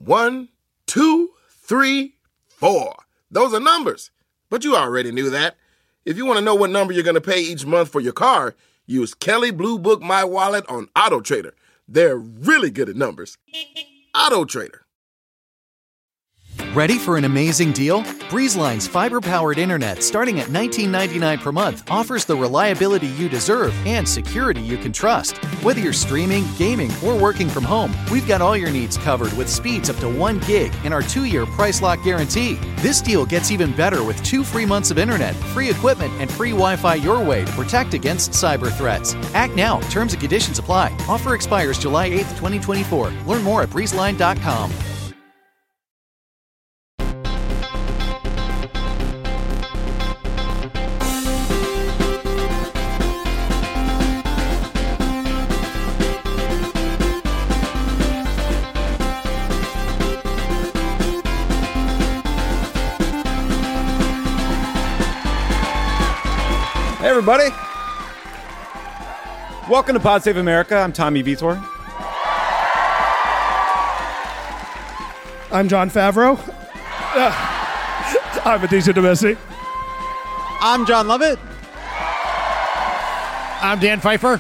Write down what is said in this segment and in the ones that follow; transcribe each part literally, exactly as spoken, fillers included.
One, two, three, four. Those are numbers. But you already knew that. If you want to know what number you're going to pay each month for your car, use Kelley Blue Book My Wallet on AutoTrader. They're really good at numbers. AutoTrader. Ready for an amazing deal? BreezeLine's fiber-powered internet starting at nineteen ninety-nine dollars per month offers the reliability you deserve and security you can trust. Whether you're streaming, gaming, or working from home, we've got all your needs covered with speeds up to one gig and our two-year price lock guarantee. This deal gets even better with two free months of internet, free equipment, and free Wi-Fi your way to protect against cyber threats. Act now. Terms and conditions apply. Offer expires July eighth, twenty twenty-four. Learn more at breeze line dot com. Hey, everybody. Welcome to Pod Save America. I'm Tommy Vitor. I'm John Favreau. Uh, I'm Aditya Domesi. I'm John Lovett. I'm Dan Pfeiffer.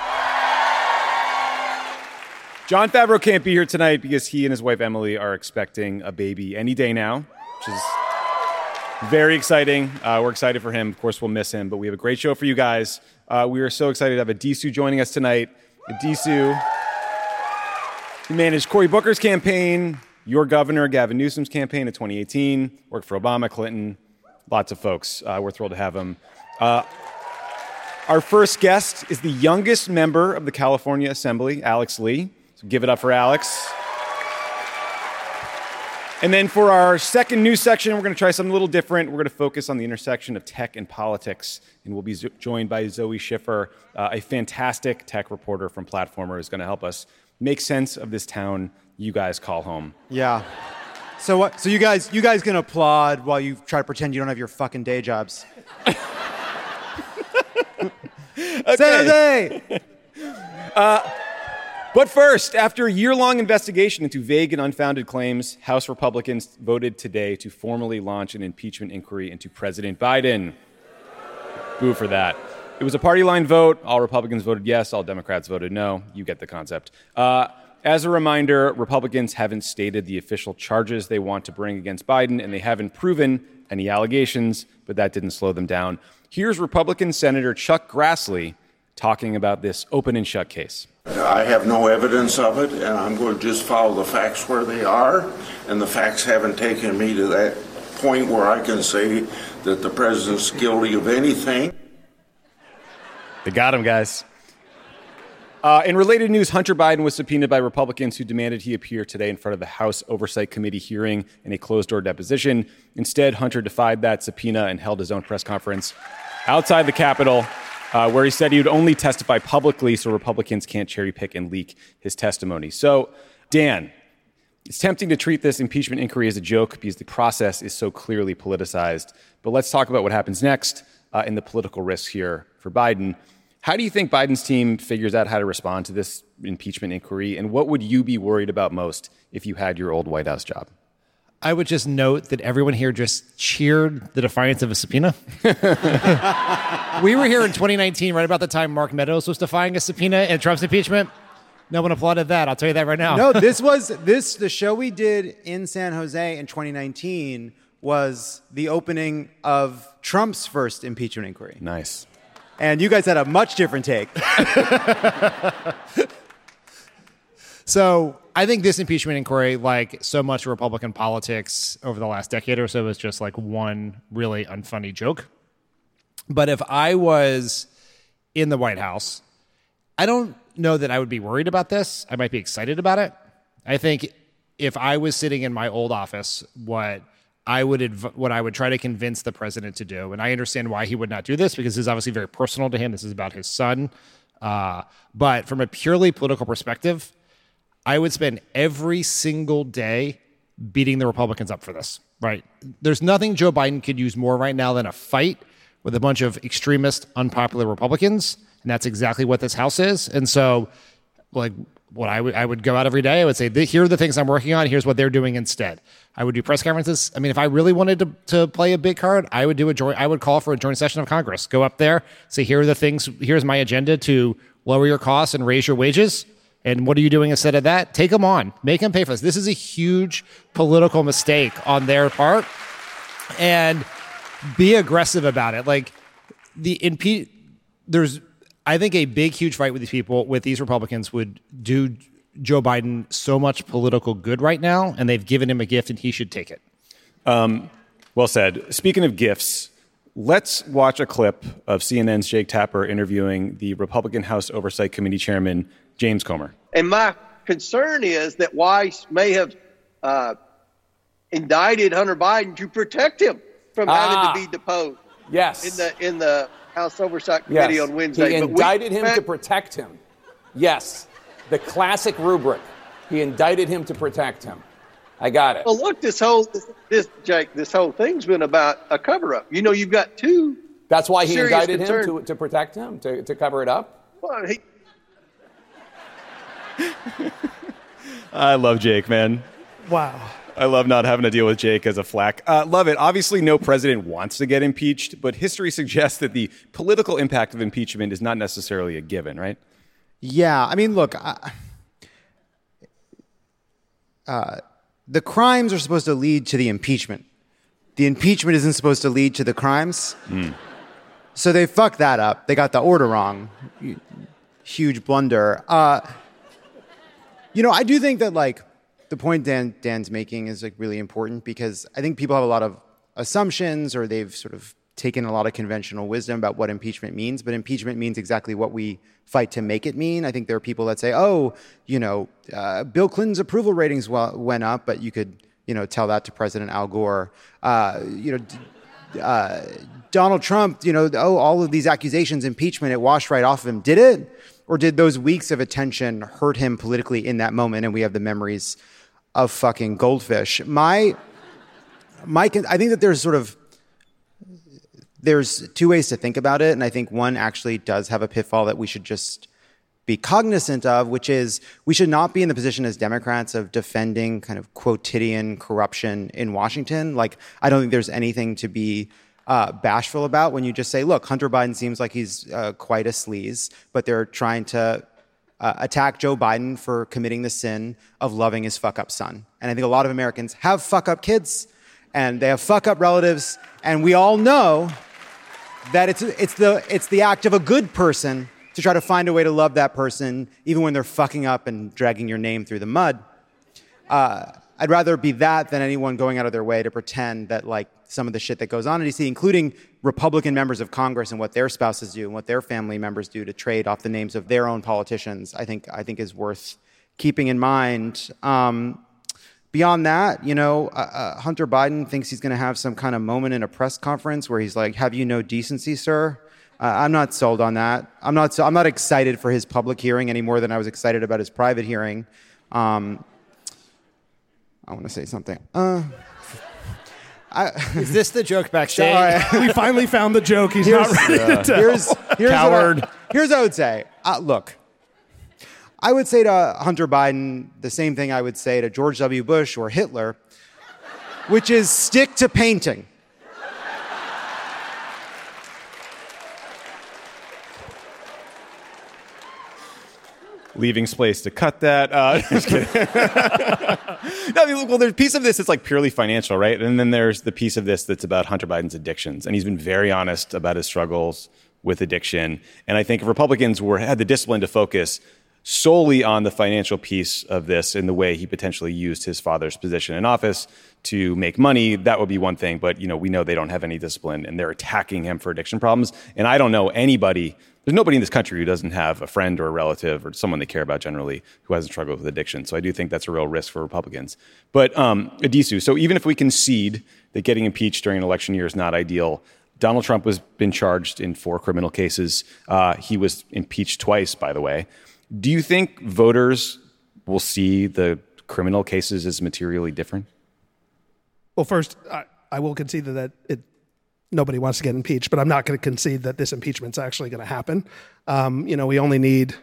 John Favreau can't be here tonight because he and his wife Emily are expecting a baby any day now, which is very exciting. Uh, we're excited for him. Of course, we'll miss him, but we have a great show for you guys. Uh, we are so excited to have Addisu joining us tonight. Addisu, he managed Cory Booker's campaign, your governor, Gavin Newsom's campaign in twenty eighteen, worked for Obama, Clinton, lots of folks. Uh, we're thrilled to have him. Uh, our first guest is the youngest member of the California Assembly, Alex Lee. So give it up for Alex. And then for our second news section, we're going to try something a little different. We're going to focus on the intersection of tech and politics, and we'll be zo- joined by Zoe Schiffer, uh, a fantastic tech reporter from Platformer, who's going to help us make sense of this town you guys call home. Yeah. So what? So you guys, you guys can applaud while you try to pretend you don't have your fucking day jobs. Okay. uh, But first, after a year-long investigation into vague and unfounded claims, House Republicans voted today to formally launch an impeachment inquiry into President Biden. Boo for that. It was a party-line vote. All Republicans voted yes. All Democrats voted no. You get the concept. Uh, as a reminder, Republicans haven't stated the official charges they want to bring against Biden, and they haven't proven any allegations, but that didn't slow them down. Here's Republican Senator Chuck Grassley talking about this open and shut case. I have no evidence of it, and I'm going to just follow the facts where they are, and the facts haven't taken me to that point where I can say that the president's guilty of anything. They got him, guys. Uh, in related news, Hunter Biden was subpoenaed by Republicans who demanded he appear today in front of the House Oversight Committee hearing in a closed-door deposition. Instead, Hunter defied that subpoena and held his own press conference outside the Capitol, Uh, where he said he would only testify publicly so Republicans can't cherry-pick and leak his testimony. So, Dan, it's tempting to treat this impeachment inquiry as a joke because the process is so clearly politicized. But let's talk about what happens next uh, and the political risks here for Biden. How do you think Biden's team figures out how to respond to this impeachment inquiry? And what would you be worried about most if you had your old White House job? I would just note that everyone here just cheered the defiance of a subpoena. We were here in twenty nineteen, right about the time Mark Meadows was defying a subpoena in Trump's impeachment. No one applauded that. I'll tell you that right now. No, this was this the show we did in San Jose in twenty nineteen was the opening of Trump's first impeachment inquiry. Nice. And you guys had a much different take. So I think this impeachment inquiry, like so much Republican politics over the last decade or so, is just like one really unfunny joke. But if I was in the White House, I don't know that I would be worried about this. I might be excited about it. I think if I was sitting in my old office, what I would adv- what I would try to convince the president to do, and I understand why he would not do this because this is obviously very personal to him. This is about his son. Uh, but from a purely political perspective, I would spend every single day beating the Republicans up for this, right? There's nothing Joe Biden could use more right now than a fight with a bunch of extremist, unpopular Republicans, and that's exactly what this House is. And so, like, what I would I would go out every day. I would say, here are the things I'm working on. Here's what they're doing instead. I would do press conferences. I mean, if I really wanted to, to play a big card, I would do a joint. I would call for a joint session of Congress. Go up there, say, here are the things. Here's my agenda to lower your costs and raise your wages. And what are you doing instead of that? Take them on. Make them pay for this. This is a huge political mistake on their part, and be aggressive about it. Like the impe- There's. I think a big, huge fight with these people, with these Republicans, would do Joe Biden so much political good right now, and they've given him a gift, and he should take it. Um, well said. Speaking of gifts, let's watch a clip of C N N's Jake Tapper interviewing the Republican House Oversight Committee Chairman, James Comer. And my concern is that Weiss may have uh, indicted Hunter Biden to protect him from ah, having to be deposed. Yes. In the in the House Oversight Committee yes. on Wednesday. He but indicted we, him to protect him. Yes. The classic rubric. He indicted him to protect him. I got it. Well, look, this whole this, this Jake, this whole thing's been about a cover-up. You know, you've got two. That's why he indicted concern. him to to protect him, to to cover it up. Well, he. I love Jake, man. Wow. I love not having to deal with Jake as a flack. Uh, love it. Obviously, no president wants to get impeached, but history suggests that the political impact of impeachment is not necessarily a given, right? Yeah. I mean, look, I, uh, the crimes are supposed to lead to the impeachment. The impeachment isn't supposed to lead to the crimes. Mm. So they fucked that up. They got the order wrong. Huge blunder. Uh, you know, I do think that, like, the point Dan Dan's making is like really important, because I think people have a lot of assumptions, or they've sort of taken a lot of conventional wisdom about what impeachment means, but impeachment means exactly what we fight to make it mean. I think there are people that say, oh, you know, uh, Bill Clinton's approval ratings w- went up, but you could, you know, tell that to President Al Gore. Uh, you know, uh, Donald Trump, you know, oh, all of these accusations, impeachment, it washed right off of him. Did it? Or did those weeks of attention hurt him politically in that moment? And we have the memories of fucking Goldfish. My, my, I think that there's sort of, there's two ways to think about it. And I think one actually does have a pitfall that we should just be cognizant of, which is we should not be in the position as Democrats of defending kind of quotidian corruption in Washington. Like, I don't think there's anything to be uh, bashful about when you just say, look, Hunter Biden seems like he's uh, quite a sleaze, but they're trying to Uh, attack Joe Biden for committing the sin of loving his fuck-up son. And I think a lot of Americans have fuck-up kids, and they have fuck-up relatives, and we all know that it's it's the it's the act of a good person to try to find a way to love that person, even when they're fucking up and dragging your name through the mud. Uh, I'd rather be that than anyone going out of their way to pretend that, like, some of the shit that goes on in D C, including Republican members of Congress and what their spouses do and what their family members do to trade off the names of their own politicians, I think I think is worth keeping in mind. Um, beyond that, you know, uh, uh, Hunter Biden thinks he's going to have some kind of moment in a press conference where he's like, "Have you no decency, sir?" Uh, I'm not sold on that. I'm not. So, I'm not excited for his public hearing any more than I was excited about his private hearing. Um, I want to say something. Uh, I, Is this the joke backstage? Right. We finally found the joke. He's here's, not ready uh, to tell. Here's, here's Coward. What I, here's what I would say. Uh, look, I would say to Hunter Biden the same thing I would say to George W. Bush or Hitler, which is stick to painting. Leaving space to cut that. Uh, just kidding. No, I mean, well, there's a piece of this that's like purely financial, right? And then there's the piece of this that's about Hunter Biden's addictions. And he's been very honest about his struggles with addiction. And I think if Republicans were had the discipline to focus solely on the financial piece of this in the way he potentially used his father's position in office to make money, that would be one thing. But, you know, we know they don't have any discipline, and they're attacking him for addiction problems. And I don't know anybody, there's nobody in this country who doesn't have a friend or a relative or someone they care about generally who hasn't struggled with addiction. So I do think that's a real risk for Republicans. But um, Adisu, so even if we concede that getting impeached during an election year is not ideal, Donald Trump has been charged in four criminal cases. Uh, he was impeached twice, by the way. Do you think voters will see the criminal cases as materially different? Well, first, I, I will concede that it, nobody wants to get impeached, but I'm not going to concede that this impeachment's actually going to happen. Um, you know, we only need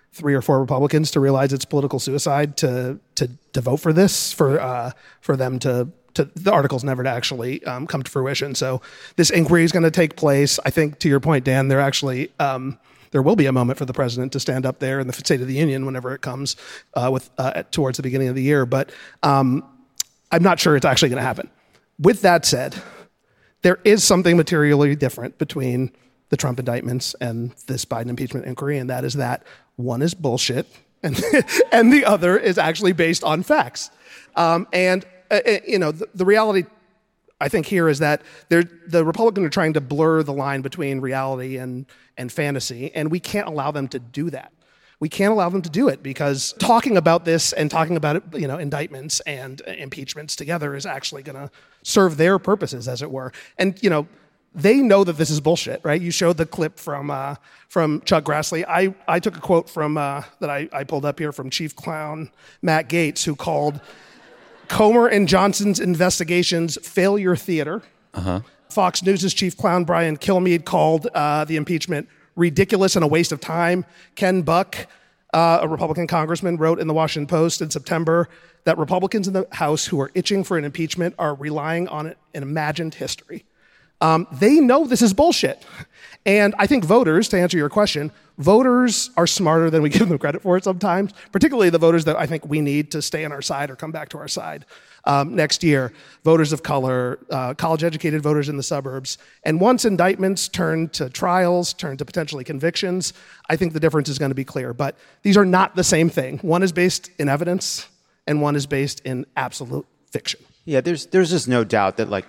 three or four Republicans to realize it's political suicide to to, to vote for this, for uh, for them to, to the articles never to actually um, come to fruition. So this inquiry is going to take place. I think, to your point, Dan, they're actually um, there will be a moment for the president to stand up there in the State of the Union whenever it comes uh, with uh, towards the beginning of the year. But um, I'm not sure it's actually going to happen. With that said, there is something materially different between the Trump indictments and this Biden impeachment inquiry, and that is that one is bullshit and and the other is actually based on facts. Um, and uh, you know, the, the reality, I think, here is that the Republicans are trying to blur the line between reality and, and fantasy, and we can't allow them to do that. We can't allow them to do it because talking about this and talking about it, you know, indictments and impeachments together is actually going to serve their purposes, as it were. And, you know, they know that this is bullshit, right? You showed the clip from uh, from Chuck Grassley. I, I took a quote from uh, that I, I pulled up here from Chief Clown Matt Gaetz, who called Comer and Johnson's investigations failure theater. Uh-huh. Fox News' Chief Clown Brian Kilmeade called uh, the impeachment ridiculous and a waste of time. Ken Buck, uh, a Republican congressman, wrote in the Washington Post in September that Republicans in the House who are itching for an impeachment are relying on an imagined history. Um, they know this is bullshit. And I think voters, to answer your question, voters are smarter than we give them credit for it sometimes, particularly the voters that I think we need to stay on our side or come back to our side um, next year, voters of color, uh, college-educated voters in the suburbs. And once indictments turn to trials, turn to potentially convictions, I think the difference is going to be clear. But these are not the same thing. One is based in evidence, and one is based in absolute fiction. Yeah, there's there's just no doubt that, like,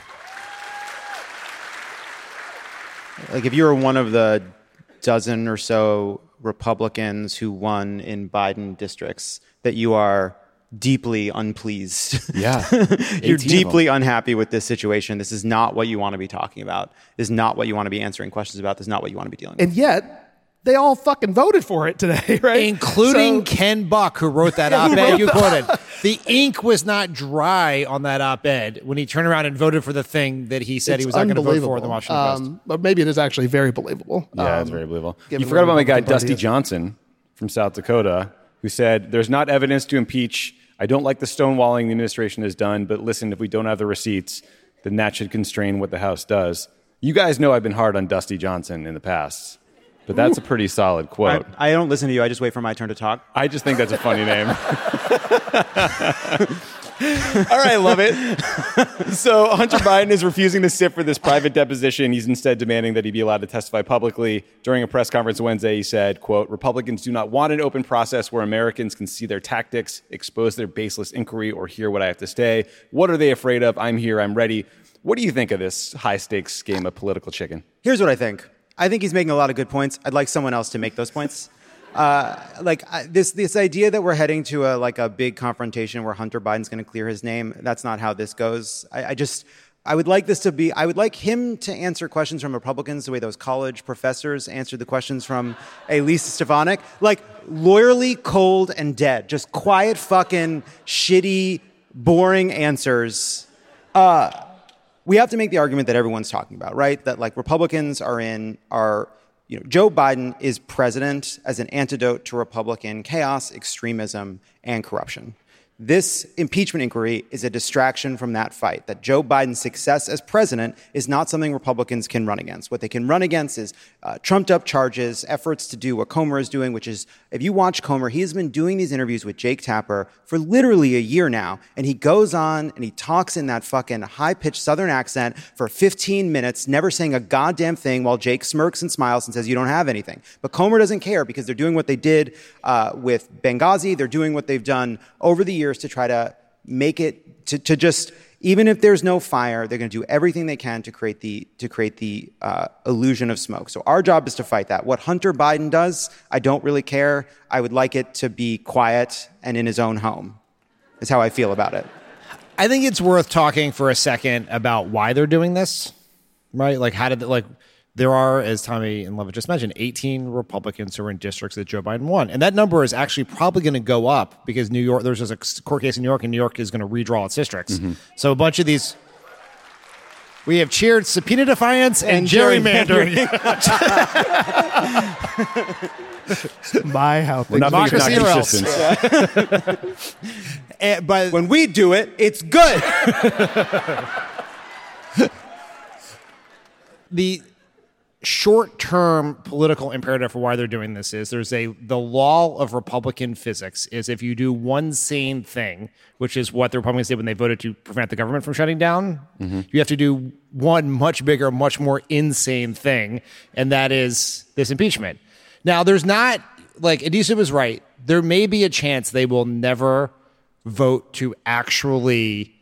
Like if you were one of the dozen or so Republicans who won in Biden districts, that you are deeply unpleased. Yeah. You're deeply unhappy with this situation. This is not what you want to be talking about. This is not what you want to be answering questions about. This is not what you want to be dealing with. And yet, they all fucking voted for it today, right? Including So- Ken Buck, who wrote that Yeah, who op-ed wrote you that. quoted. The ink was not dry on that op-ed when he turned around and voted for the thing that he said It's he was not going to vote for in the unbelievable. Washington Post. Um, but maybe it is actually very believable. Yeah, Um, it's very believable. given You forgot where about my guy, Republican Party Dusty is. Johnson from South Dakota, who said, there's not evidence to impeach. I don't like the stonewalling the administration has done, but listen, if we don't have the receipts, then that should constrain what the House does. You guys know I've been hard on Dusty Johnson in the past, but that's a pretty solid quote. I, I don't listen to you. I just wait for my turn to talk. I just think that's a funny name. All right, love it. So Hunter Biden is refusing to sit for this private deposition. He's instead demanding that he be allowed to testify publicly. During a press conference Wednesday, he said, quote, Republicans do not want an open process where Americans can see their tactics, expose their baseless inquiry, or hear what I have to say. What are they afraid of? I'm here. I'm ready. What do you think of this high-stakes game of political chicken? Here's what I think. I think he's making a lot of good points. I'd like someone else to make those points. Uh, like I, this, this idea that we're heading to a like a big confrontation where Hunter Biden's going to clear his name. That's not how this goes. I, I just, I would like this to be. I would like him to answer questions from Republicans the way those college professors answered the questions from Elise Stefanik, like lawyerly, cold, and dead. Just quiet, fucking shitty, boring answers. Uh, we have to make the argument that everyone's talking about, right? That like Republicans are in are. You know, Joe Biden is president as an antidote to Republican chaos, extremism, and corruption. This impeachment inquiry is a distraction from that fight, that Joe Biden's success as president is not something Republicans can run against. What they can run against is uh, trumped-up charges, efforts to do what Comer is doing, which is, if you watch Comer, he has been doing these interviews with Jake Tapper for literally a year now, and he goes on and he talks in that fucking high-pitched Southern accent for fifteen minutes, never saying a goddamn thing while Jake smirks and smiles and says, you don't have anything. But Comer doesn't care because they're doing what they did uh, with Benghazi. They're doing what they've done over the years to try to make it, to, to just, even if there's no fire, they're going to do everything they can to create the to create the uh, illusion of smoke. So our job is to fight that. What Hunter Biden does, I don't really care. I would like it to be quiet and in his own home, is how I feel about it. I think it's worth talking for a second about why they're doing this, right? Like, how did, like, there are, as Tommy and Levitt just mentioned, eighteen Republicans who are in districts that Joe Biden won. And that number is actually probably going to go up because New York, there's just a court case in New York, and New York is going to redraw its districts. Mm-hmm. So a bunch of these... We have cheered subpoena defiance and, and gerrymandering. My, how things democracy or else. and, but when we do it, it's good. The short-term political imperative for why they're doing this is there's a the law of Republican physics is if you do one sane thing, which is what the Republicans did when they voted to prevent the government from shutting down, mm-hmm. you have to do one much bigger, much more insane thing, and that is this impeachment. Now, there's not, like, Adisa was right, there may be a chance they will never vote to actually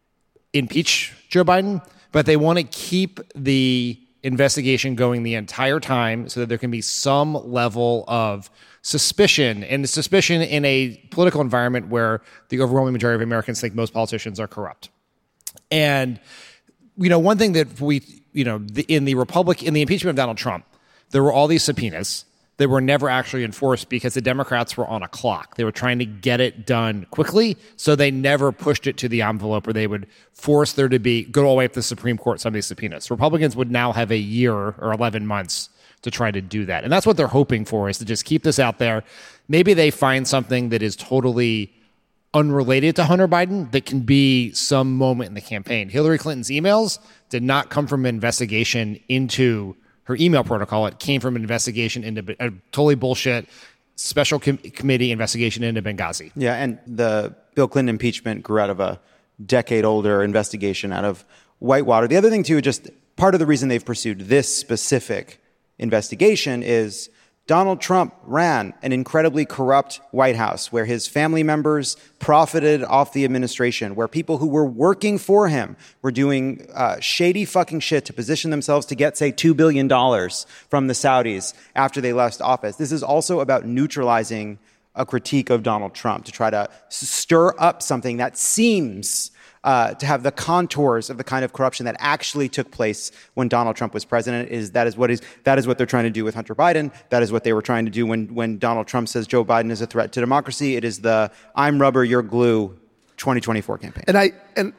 impeach Joe Biden, but they want to keep the investigation going the entire time so that there can be some level of suspicion, and suspicion in a political environment where the overwhelming majority of Americans think most politicians are corrupt. And, you know, one thing that we, you know, the, in the Republic, in the impeachment of Donald Trump, there were all these subpoenas that were never actually enforced because the Democrats were on a clock. They were trying to get it done quickly, so they never pushed it to the envelope where they would force there to be, go all the way up to the Supreme Court, some of these subpoenas. Republicans would now have a year or eleven months to try to do that. And that's what they're hoping for, is to just keep this out there. Maybe they find something that is totally unrelated to Hunter Biden that can be some moment in the campaign. Hillary Clinton's emails did not come from an investigation into her email protocol. It came from an investigation into a totally bullshit special com- committee investigation into Benghazi. Yeah, and the Bill Clinton impeachment grew out of a decade-older investigation out of Whitewater. The other thing, too, just part of the reason they've pursued this specific investigation is Donald Trump ran an incredibly corrupt White House where his family members profited off the administration, where people who were working for him were doing uh, shady fucking shit to position themselves to get, say, two billion dollars from the Saudis after they left office. This is also about neutralizing a critique of Donald Trump to try to stir up something that seems Uh, to have the contours of the kind of corruption that actually took place when Donald Trump was president. Is that is what is that is what they're trying to do with Hunter Biden. That is what they were trying to do when when Donald Trump says Joe Biden is a threat to democracy. It is the "I'm rubber, you're glue" twenty twenty-four campaign. And I and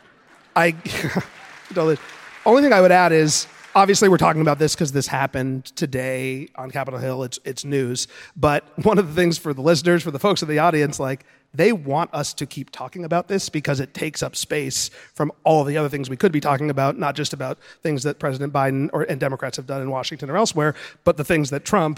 I the only thing I would add is, obviously we're talking about this because this happened today on Capitol Hill. It's it's news. But one of the things for the listeners, for the folks in the audience, like, they want us to keep talking about this because it takes up space from all the other things we could be talking about, not just about things that President Biden or and Democrats have done in Washington or elsewhere, but the things that Trump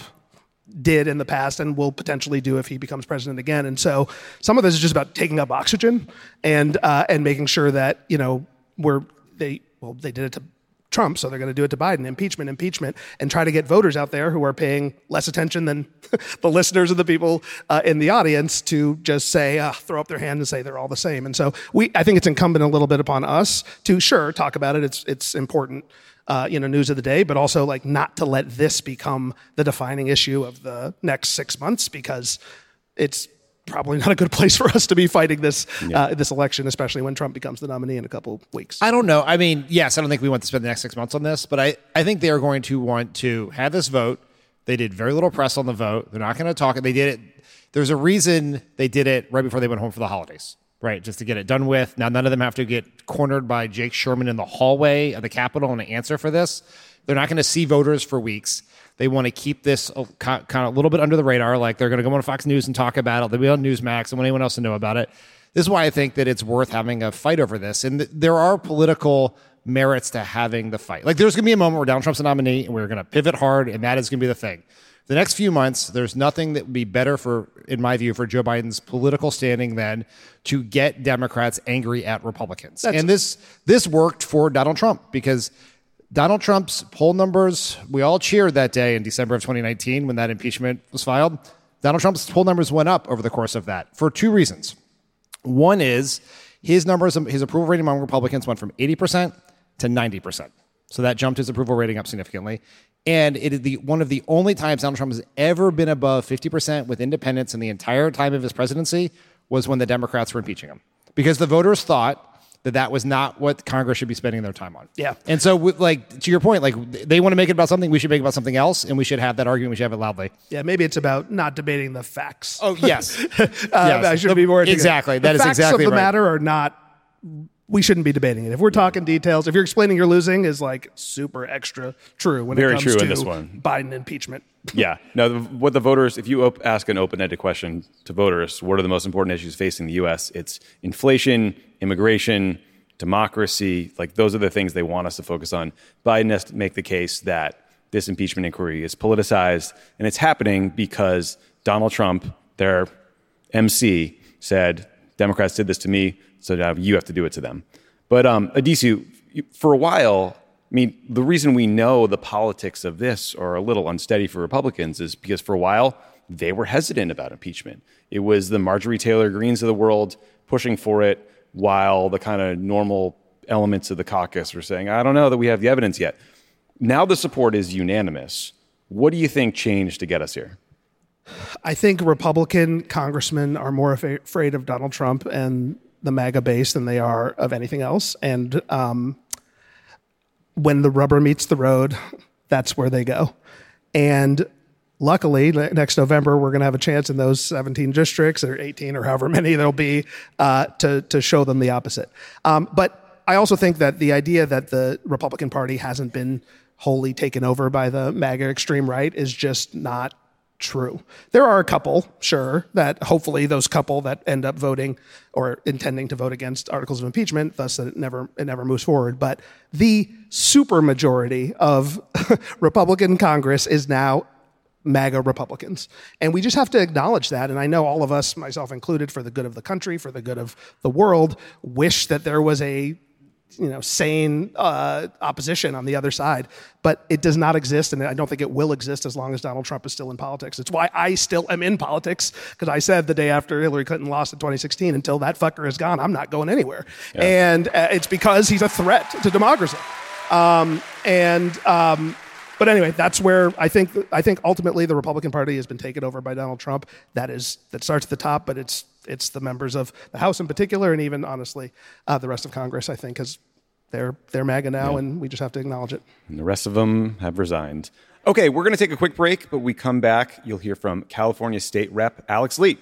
did in the past and will potentially do if he becomes president again. And so some of this is just about taking up oxygen and uh, and making sure that, you know, we're they well they did it to Trump, so they're going to do it to Biden. Impeachment, impeachment, and try to get voters out there who are paying less attention than the listeners and the people uh, in the audience to just say, uh, throw up their hand and say they're all the same. And so we, I think it's incumbent a little bit upon us to, sure, talk about it. It's it's important, uh, you know, news of the day, but also like not to let this become the defining issue of the next six months because it's probably not a good place for us to be fighting this yeah. uh, this election, especially when Trump becomes the nominee in a couple of weeks. I don't know. I mean, yes, I don't think we want to spend the next six months on this, but I, I think they are going to want to have this vote. They did very little press on the vote. They're not going to talk. They did it. There's a reason they did it right before they went home for the holidays, right? Just to get it done with. Now, none of them have to get cornered by Jake Sherman in the hallway of the Capitol and answer for this. They're not going to see voters for weeks. They want to keep this kind of a little bit under the radar. Like, they're going to go on Fox News and talk about it. They'll be on Newsmax. I want anyone else to know about it. This is why I think that it's worth having a fight over this. And th- there are political merits to having the fight. Like, there's going to be a moment where Donald Trump's a nominee and we're going to pivot hard, and that is going to be the thing. The next few months, there's nothing that would be better for, in my view, for Joe Biden's political standing than to get Democrats angry at Republicans. That's and this this worked for Donald Trump because Donald Trump's poll numbers, we all cheered that day in December of twenty nineteen when that impeachment was filed. Donald Trump's poll numbers went up over the course of that for two reasons. One is his numbers, his approval rating among Republicans went from eighty percent to ninety percent. So that jumped his approval rating up significantly. And it is the one of the only times Donald Trump has ever been above fifty percent with independents in the entire time of his presidency was when the Democrats were impeaching him. Because the voters thought that that was not what Congress should be spending their time on. Yeah. And so, like, to your point, like, they want to make it about something, we should make it about something else, and we should have that argument, we should have it loudly. Yeah, maybe it's about not debating the facts. Oh, yes. uh, yes. I should the, be more Exactly. The that is facts exactly of the right. matter are not we shouldn't be debating it. If we're talking details, if you're explaining you're losing is like super extra true when Very it comes true to in this one. Biden impeachment. Yeah. No, the, what the voters, if you op- ask an open-ended question to voters, what are the most important issues facing the U S? It's inflation, immigration, democracy. Like, those are the things they want us to focus on. Biden has to make the case that this impeachment inquiry is politicized, and it's happening because Donald Trump, their M C, said, Democrats did this to me, so now you have to do it to them. But um, Adisu, for a while, I mean, the reason we know the politics of this are a little unsteady for Republicans is because for a while, they were hesitant about impeachment. It was the Marjorie Taylor Greens of the world pushing for it, while the kind of normal elements of the caucus were saying, I don't know that we have the evidence yet. Now the support is unanimous. What do you think changed to get us here? I think Republican congressmen are more af- afraid of Donald Trump and the MAGA base than they are of anything else. And um, when the rubber meets the road, that's where they go. And luckily, next November, we're going to have a chance in those seventeen districts, or eighteen, or however many there'll be, uh, to, to show them the opposite. Um, but I also think that the idea that the Republican Party hasn't been wholly taken over by the MAGA extreme right is just not true. There are a couple, sure, that hopefully those couple that end up voting or intending to vote against articles of impeachment, thus that it never it never moves forward. But the supermajority of Republican Congress is now MAGA Republicans. And we just have to acknowledge that. And I know all of us, myself included, for the good of the country, for the good of the world, wish that there was a you know, sane uh, opposition on the other side. But it does not exist, and I don't think it will exist as long as Donald Trump is still in politics. It's why I still am in politics, because I said the day after Hillary Clinton lost in twenty sixteen, until that fucker is gone, I'm not going anywhere. Yeah. And uh, it's because he's a threat to democracy. Um, and... Um, But anyway, that's where I think I think ultimately the Republican Party has been taken over by Donald Trump. That is that starts at the top, but it's it's the members of the House in particular, and even honestly uh, the rest of Congress, I think, because they're they're MAGA now, yeah. And we just have to acknowledge it. And the rest of them have resigned. Okay, we're going to take a quick break, but we come back. You'll hear from California State Rep Alex Lee.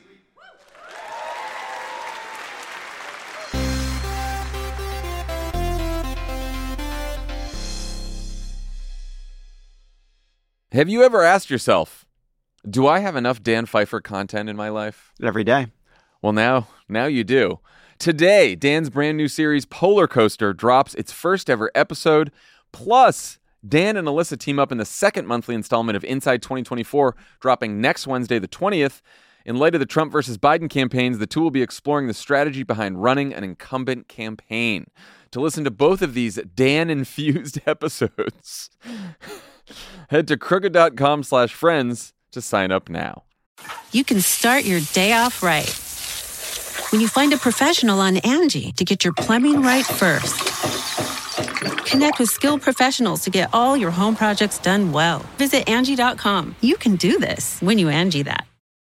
Have you ever asked yourself, do I have enough Dan Pfeiffer content in my life? Every day. Well, now, now you do. Today, Dan's brand new series, Polar Coaster, drops its first ever episode. Plus, Dan and Alyssa team up in the second monthly installment of Inside twenty twenty-four, dropping next Wednesday, the twentieth. In light of the Trump versus Biden campaigns, the two will be exploring the strategy behind running an incumbent campaign. To listen to both of these Dan-infused episodes, head to crooked.com slash friends to sign up now. You can start your day off right when you find a professional on Angie to get your plumbing right first. Connect with skilled professionals to get all your home projects done well. Visit Angie dot com. You can do this when you Angie that.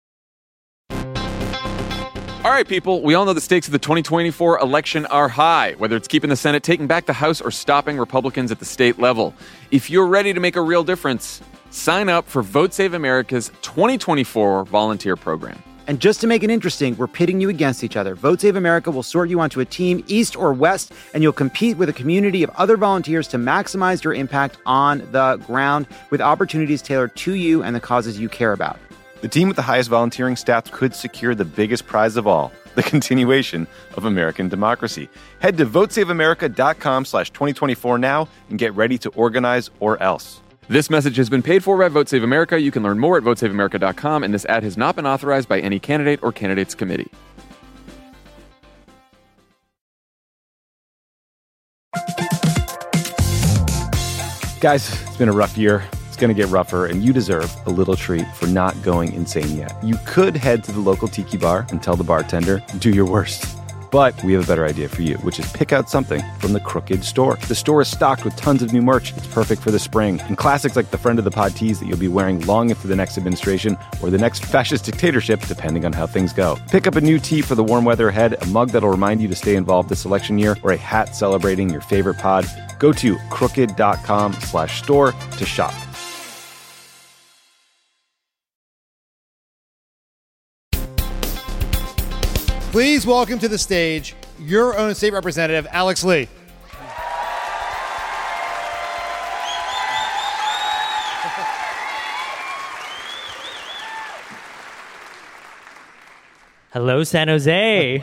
All right, people, we all know the stakes of the twenty twenty-four election are high, whether it's keeping the Senate, taking back the House, or stopping Republicans at the state level. If you're ready to make a real difference, sign up for Vote Save America's twenty twenty-four volunteer program. And just to make it interesting, we're pitting you against each other. Vote Save America will sort you onto a team, east or west, and you'll compete with a community of other volunteers to maximize your impact on the ground with opportunities tailored to you and the causes you care about. The team with the highest volunteering stats could secure the biggest prize of all, the continuation of American democracy. Head to votesaveamerica.com slash 2024 now and get ready to organize or else. This message has been paid for by Vote Save America. You can learn more at vote save america dot com, and this ad has not been authorized by any candidate or candidates committee. Guys, it's been a rough year. It's going to get rougher, and you deserve a little treat for not going insane yet. You could head to the local tiki bar and tell the bartender, do your worst. But we have a better idea for you, which is pick out something from the Crooked store. The store is stocked with tons of new merch. It's perfect for the spring. And classics like the Friend of the Pod tees that you'll be wearing long into the next administration or the next fascist dictatorship, depending on how things go. Pick up a new tee for the warm weather ahead, a mug that'll remind you to stay involved this election year, or a hat celebrating your favorite pod. Go to crooked.com slash store to shop. Please welcome to the stage your own state representative, Alex Lee. Hello, San Jose.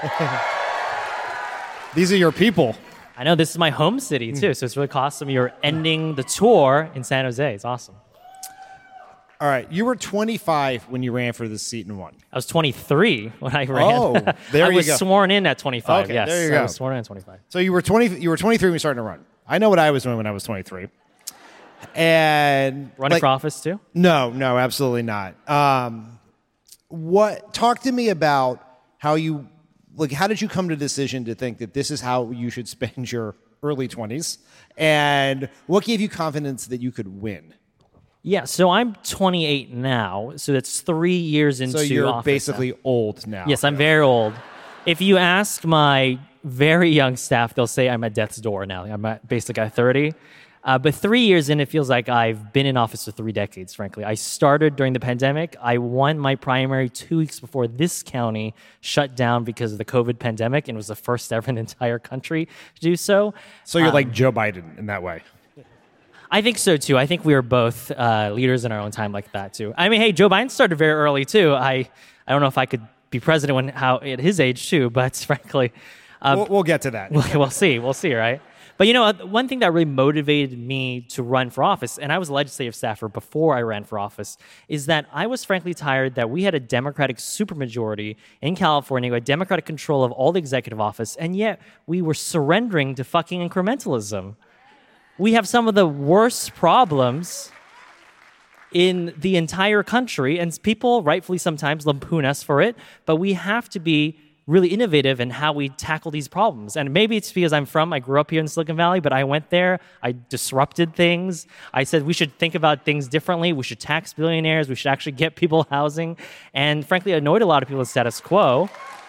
These are your people. I know, this is my home city, too, so it's really awesome. You're ending the tour in San Jose. It's awesome. All right, you were twenty-five when you ran for this seat and won. I was twenty-three when I ran. Oh, there I you was go. sworn in at twenty-five, Okay, yes. there you I go. was sworn in at twenty-five. So you were twenty. You were twenty-three when you started to run. I know what I was doing when I was twenty-three. And Running like, for office, too? No, no, absolutely not. Um, what? Talk to me about how you, like, how did you come to the decision to think that this is how you should spend your early twenties? And what gave you confidence that you could win? Yeah, so I'm twenty-eight now, so that's three years into So you're office basically now. old now. Yes, I'm very old. If you ask my very young staff, they'll say I'm at death's door now. I'm at basically at thirty. Uh, but three years in, it feels like I've been in office for three decades, frankly. I started during the pandemic. I won my primary two weeks before this county shut down because of the COVID pandemic, and was the first ever in the entire country to do so. So you're Um, like Joe Biden in that way. I think so, too. I think we were both uh, leaders in our own time like that, too. I mean, hey, Joe Biden started very early, too. I, I don't know if I could be president when how at his age, too, but frankly... Um, we'll, we'll get to that. We'll, we'll see. We'll see, right? But, you know, one thing that really motivated me to run for office, and I was a legislative staffer before I ran for office, is that I was frankly tired that we had a Democratic supermajority in California who had Democratic control of all the executive office, and yet we were surrendering to fucking incrementalism. We have some of the worst problems in the entire country, and people rightfully sometimes lampoon us for it, but we have to be really innovative in how we tackle these problems. And maybe it's because I'm from, I grew up here in Silicon Valley, but I went there, I disrupted things. I said we should think about things differently. We should tax billionaires. We should actually get people housing. And frankly, I annoyed a lot of people with status quo.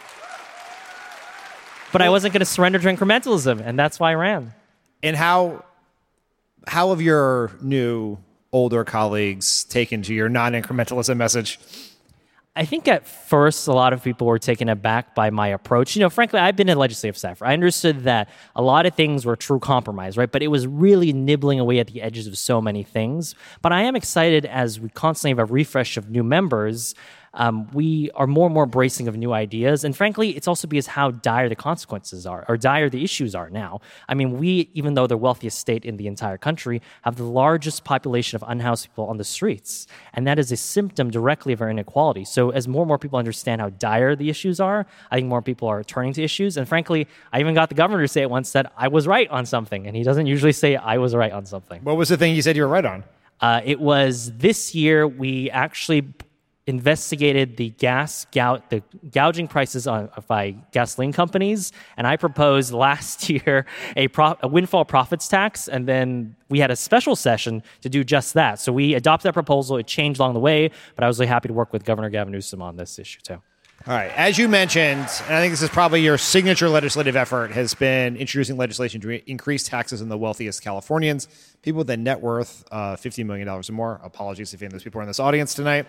But I wasn't going to surrender to incrementalism, and that's why I ran. And how, how have your new older colleagues taken to your non-incrementalism message? I think at first, a lot of people were taken aback by my approach. You know, frankly, I've been a legislative staffer. I understood that a lot of things were true compromise, right? But it was really nibbling away at the edges of so many things. But I am excited as we constantly have a refresh of new members. Um, we are more and more embracing of new ideas. And frankly, it's also because how dire the consequences are, or dire the issues are now. I mean, we, even though the wealthiest state in the entire country, have the largest population of unhoused people on the streets. And that is a symptom directly of our inequality. So as more and more people understand how dire the issues are, I think more people are turning to issues. And frankly, I even got the governor to say it once that I was right on something. And he doesn't usually say I was right on something. What was the thing you said you were right on? Uh, it was this year we actually investigated the gas gout, the gouging prices on by gasoline companies, and I proposed last year a, pro, a windfall profits tax, and then we had a special session to do just that. So we adopted that proposal. It changed along the way, but I was really happy to work with Governor Gavin Newsom on this issue too. All right. As you mentioned, and I think this is probably your signature legislative effort, has been introducing legislation to increase taxes on the wealthiest Californians, people with a net worth of fifty million dollars or more. Apologies if any of those people are in this audience tonight.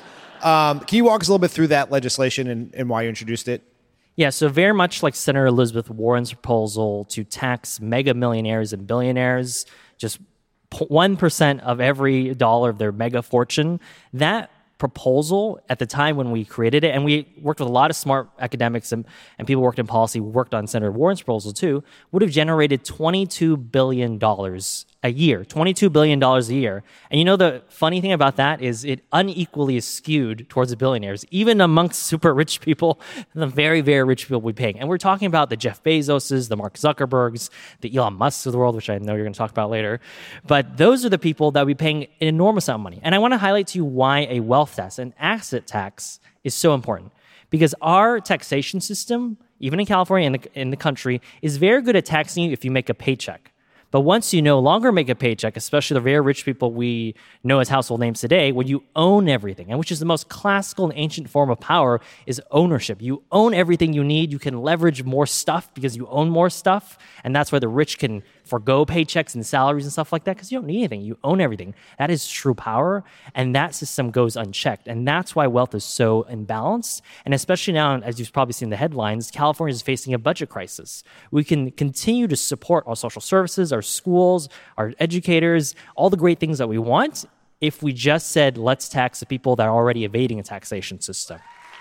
Um, can you walk us a little bit through that legislation and, and why you introduced it? Yeah, so very much like Senator Elizabeth Warren's proposal to tax mega millionaires and billionaires, just one percent of every dollar of their mega fortune, that proposal at the time when we created it, and we worked with a lot of smart academics and, and people worked in policy, worked on Senator Warren's proposal too, would have generated twenty-two billion dollars a year, twenty-two billion dollars a year. And you know, the funny thing about that is it unequally is skewed towards the billionaires. Even amongst super rich people, the very, very rich people will be paying. And we're talking about the Jeff Bezoses, the Mark Zuckerbergs, the Elon Musks of the world, which I know you're going to talk about later. But those are the people that will be paying an enormous amount of money. And I want to highlight to you why a wealth tax, an asset tax, is so important. Because our taxation system, even in California and in the, in the country, is very good at taxing you if you make a paycheck. But once you no longer make a paycheck, especially the very rich people we know as household names today, when you own everything, and which is the most classical and ancient form of power, is ownership. You own everything you need. You can leverage more stuff because you own more stuff. And that's why the rich can forgo paychecks and salaries and stuff like that because you don't need anything. You own everything. That is true power. And that system goes unchecked. And that's why wealth is so imbalanced. And especially now, as you've probably seen in the headlines, California is facing a budget crisis. We can continue to support our social services, our schools, our educators, all the great things that we want if we just said, let's tax the people that are already evading a taxation system.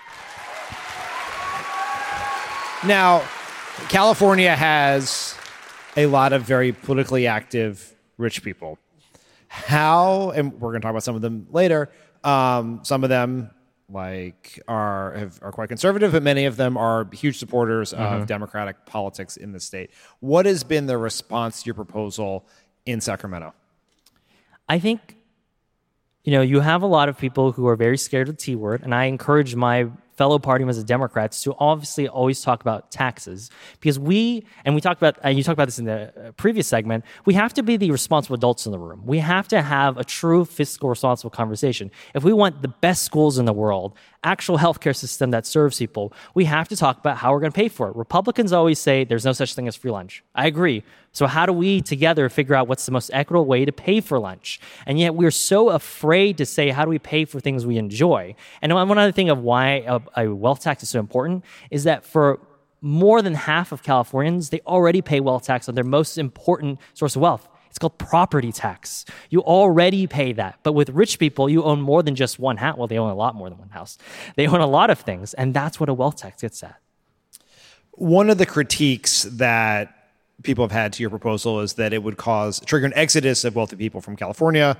Now, California has a lot of very politically active rich people. How, and we're going to talk about some of them later, um, some of them like are have, are quite conservative, but many of them are huge supporters mm-hmm. of democratic politics in the state. What has been the response to your proposal in Sacramento? I think, you know, you have a lot of people who are very scared of the T word, and I encourage my fellow party members of Democrats to obviously always talk about taxes because we, and we talked about, and you talked about this in the previous segment, we have to be the responsible adults in the room. We have to have a true fiscal responsible conversation. If we want the best schools in the world, actual healthcare system that serves people, we have to talk about how we're going to pay for it. Republicans always say there's no such thing as free lunch. I agree. So how do we together figure out what's the most equitable way to pay for lunch? And yet we're so afraid to say, how do we pay for things we enjoy? And one other thing of why a, a wealth tax is so important is that for more than half of Californians, they already pay wealth tax on their most important source of wealth. It's called property tax. You already pay that. But with rich people, you own more than just one house. Well, they own a lot more than one house. They own a lot of things. And that's what a wealth tax gets at. One of the critiques that people have had to your proposal is that it would cause trigger an exodus of wealthy people from California,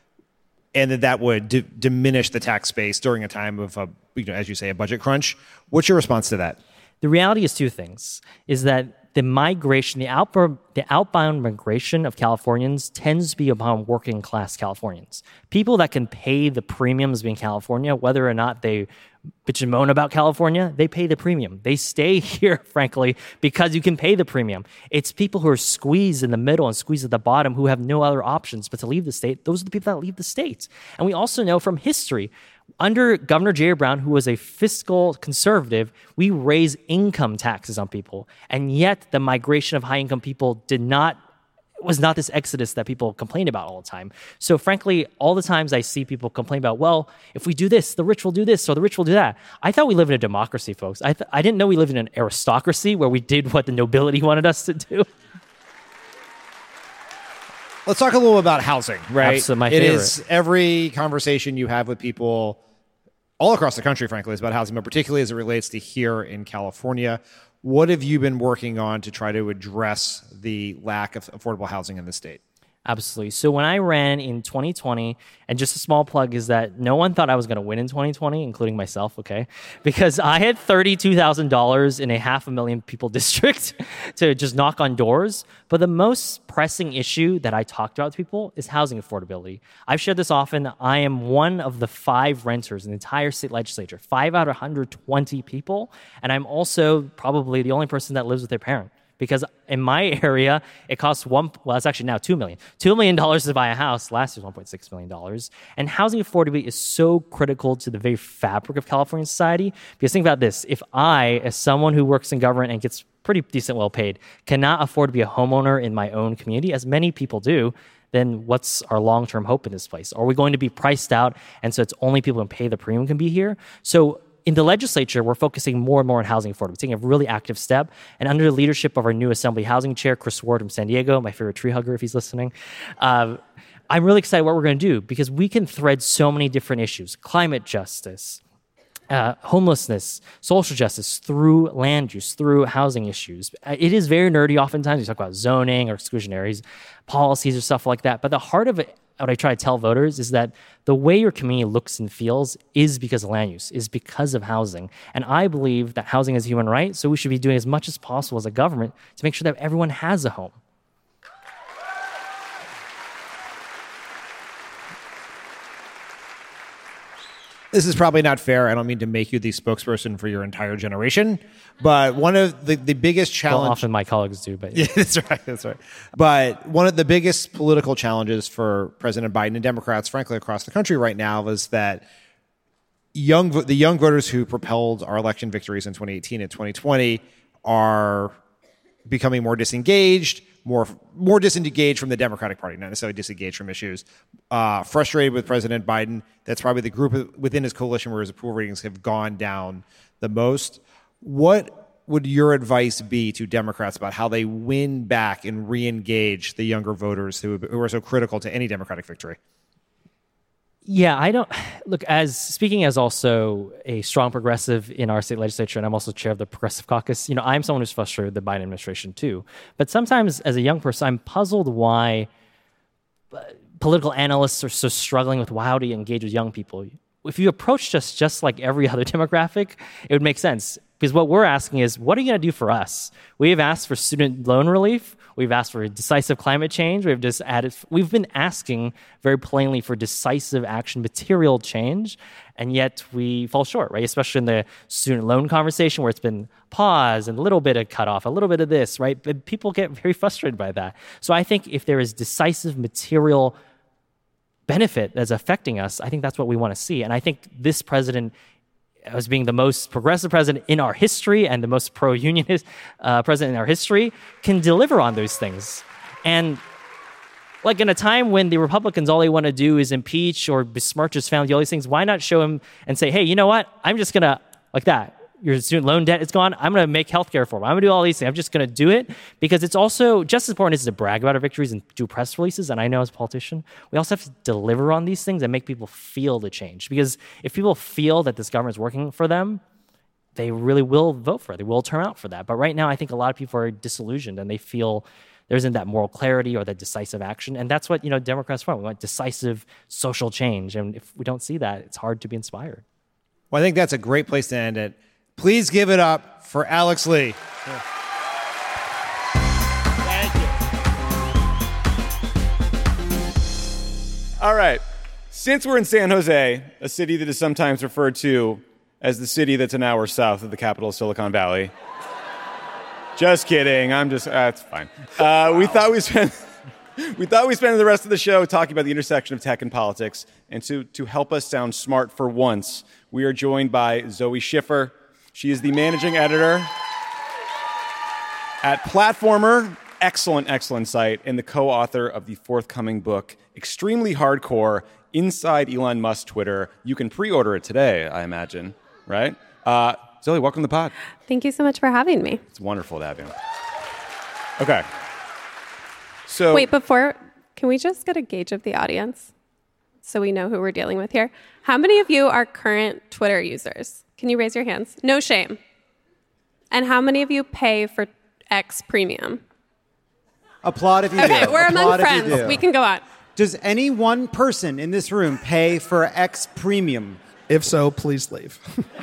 and that that would d- diminish the tax base during a time of, a, you know, as you say, a budget crunch. What's your response to that? The reality is two things: is that the migration, the outbound, the outbound migration of Californians tends to be upon working class Californians, people that can pay the premiums in California, whether or not they bitch and moan about California, they pay the premium. They stay here, frankly, because you can pay the premium. It's people who are squeezed in the middle and squeezed at the bottom who have no other options but to leave the state. Those are the people that leave the state. And we also know from history, under Governor Jerry Brown, who was a fiscal conservative, we raised income taxes on people. And yet the migration of high-income people did not was not this exodus that people complain about all the time. So frankly, all the times I see people complain about, well, if we do this, the rich will do this, or the rich will do that. I thought we lived in a democracy, folks. I, th- I didn't know we lived in an aristocracy where we did what the nobility wanted us to do. Let's talk a little about housing, right? Absolutely, my it favorite. is every conversation you have with people all across the country, frankly, is about housing, but particularly as it relates to here in California. What have you been working on to try to address the lack of affordable housing in the state? Absolutely. So when I ran in twenty twenty, and just a small plug is that no one thought I was going to win in twenty twenty, including myself, okay? Because I had thirty-two thousand dollars in a half a million people district to just knock on doors. But the most pressing issue that I talked about to people is housing affordability. I've shared this often. I am one of the five renters in the entire state legislature, five out of one hundred twenty people. And I'm also probably the only person that lives with their parent. Because in my area, it costs one, well, it's actually now two million dollars. two million dollars to buy a house. Last year was one point six million dollars. And housing affordability is so critical to the very fabric of California society. Because think about this. If I, as someone who works in government and gets pretty decent well paid, cannot afford to be a homeowner in my own community, as many people do, then what's our long-term hope in this place? Are we going to be priced out, and so it's only people who pay the premium can be here? So in the legislature, we're focusing more and more on housing affordability, taking a really active step. And under the leadership of our new Assembly Housing Chair, Chris Ward from San Diego, my favorite tree hugger if he's listening, uh, I'm really excited what we're going to do because we can thread so many different issues: climate justice, uh, homelessness, social justice, through land use, through housing issues. It is very nerdy oftentimes. We talk about zoning or exclusionary policies or stuff like that. But the heart of it, what I try to tell voters is that the way your community looks and feels is because of land use, is because of housing. And I believe that housing is a human right, so we should be doing as much as possible as a government to make sure that everyone has a home. this is probably not fair. I don't mean to make you the spokesperson for your entire generation, but one of the, the biggest challenge... Well, often my colleagues do, but... Yeah, that's right, that's right. But one of the biggest political challenges for President Biden and Democrats, frankly, across the country right now is that young the young voters who propelled our election victories in twenty eighteen and twenty twenty are becoming more disengaged, more more disengaged from the Democratic Party, not necessarily disengaged from issues, uh, frustrated with President Biden. That's probably the group within his coalition where his approval ratings have gone down the most. What would your advice be to Democrats about how they win back and re-engage the younger voters who, who are so critical to any Democratic victory? Yeah, I don't look as speaking as also a strong progressive in our state legislature, and I'm also chair of the Progressive Caucus. You know, I'm someone who's frustrated with the Biden administration too. But sometimes, as a young person, I'm puzzled why political analysts are so struggling with how to engage with young people. If you approached us just like every other demographic, it would make sense. Because what we're asking is, what are you going to do for us? We have asked for student loan relief. We've asked for decisive climate change. We've just added. We've been asking very plainly for decisive action, material change, and yet we fall short, right? Especially in the student loan conversation, where it's been pause and a little bit of cutoff, a little bit of this, right? But people get very frustrated by that. So I think if there is decisive material benefit that's affecting us, I think that's what we want to see. And I think this president, as being the most progressive president in our history and the most pro-unionist uh, president in our history, can deliver on those things. And like in a time when the Republicans, all they want to do is impeach or besmirch his family, all these things, why not show him and say, hey, you know what? I'm just going to, like that, your student loan debt is gone. I'm going to make healthcare for them. I'm going to do all these things. I'm just going to do it because it's also just as important as to brag about our victories and do press releases. And I know as a politician, we also have to deliver on these things and make people feel the change. Because if people feel that this government is working for them, they really will vote for it. They will turn out for that. But right now, I think a lot of people are disillusioned and they feel there isn't that moral clarity or that decisive action. And that's what, you know, Democrats want. We want decisive social change. And if we don't see that, it's hard to be inspired. Well, I think that's a great place to end it. Please give it up for Alex Lee. Yeah. Thank you. All right. Since we're in San Jose, a city that is sometimes referred to as the city that's an hour south of the capital of Silicon Valley. Just kidding. I'm just, that's uh, fine. Uh, we thought we spent... We thought we'd spend the rest of the show talking about the intersection of tech and politics. And to, to help us sound smart for once, we are joined by Zoe Schiffer. She is the managing editor at Platformer, excellent, excellent site, and the co-author of the forthcoming book, Extremely Hardcore, Inside Elon Musk's Twitter. You can pre-order it today, I imagine, right? Uh, Zoe, welcome to the pod. Thank you so much for having me. It's wonderful to have you. Okay. So, Wait, before, can we just get a gauge of the audience so we know who we're dealing with here? How many of you are current Twitter users? Can you raise your hands? No shame. And how many of you pay for X Premium? Applaud if you okay, do. Okay, we're Applaud among friends. We can go on. Does any one person in this room pay for X Premium? If so, please leave.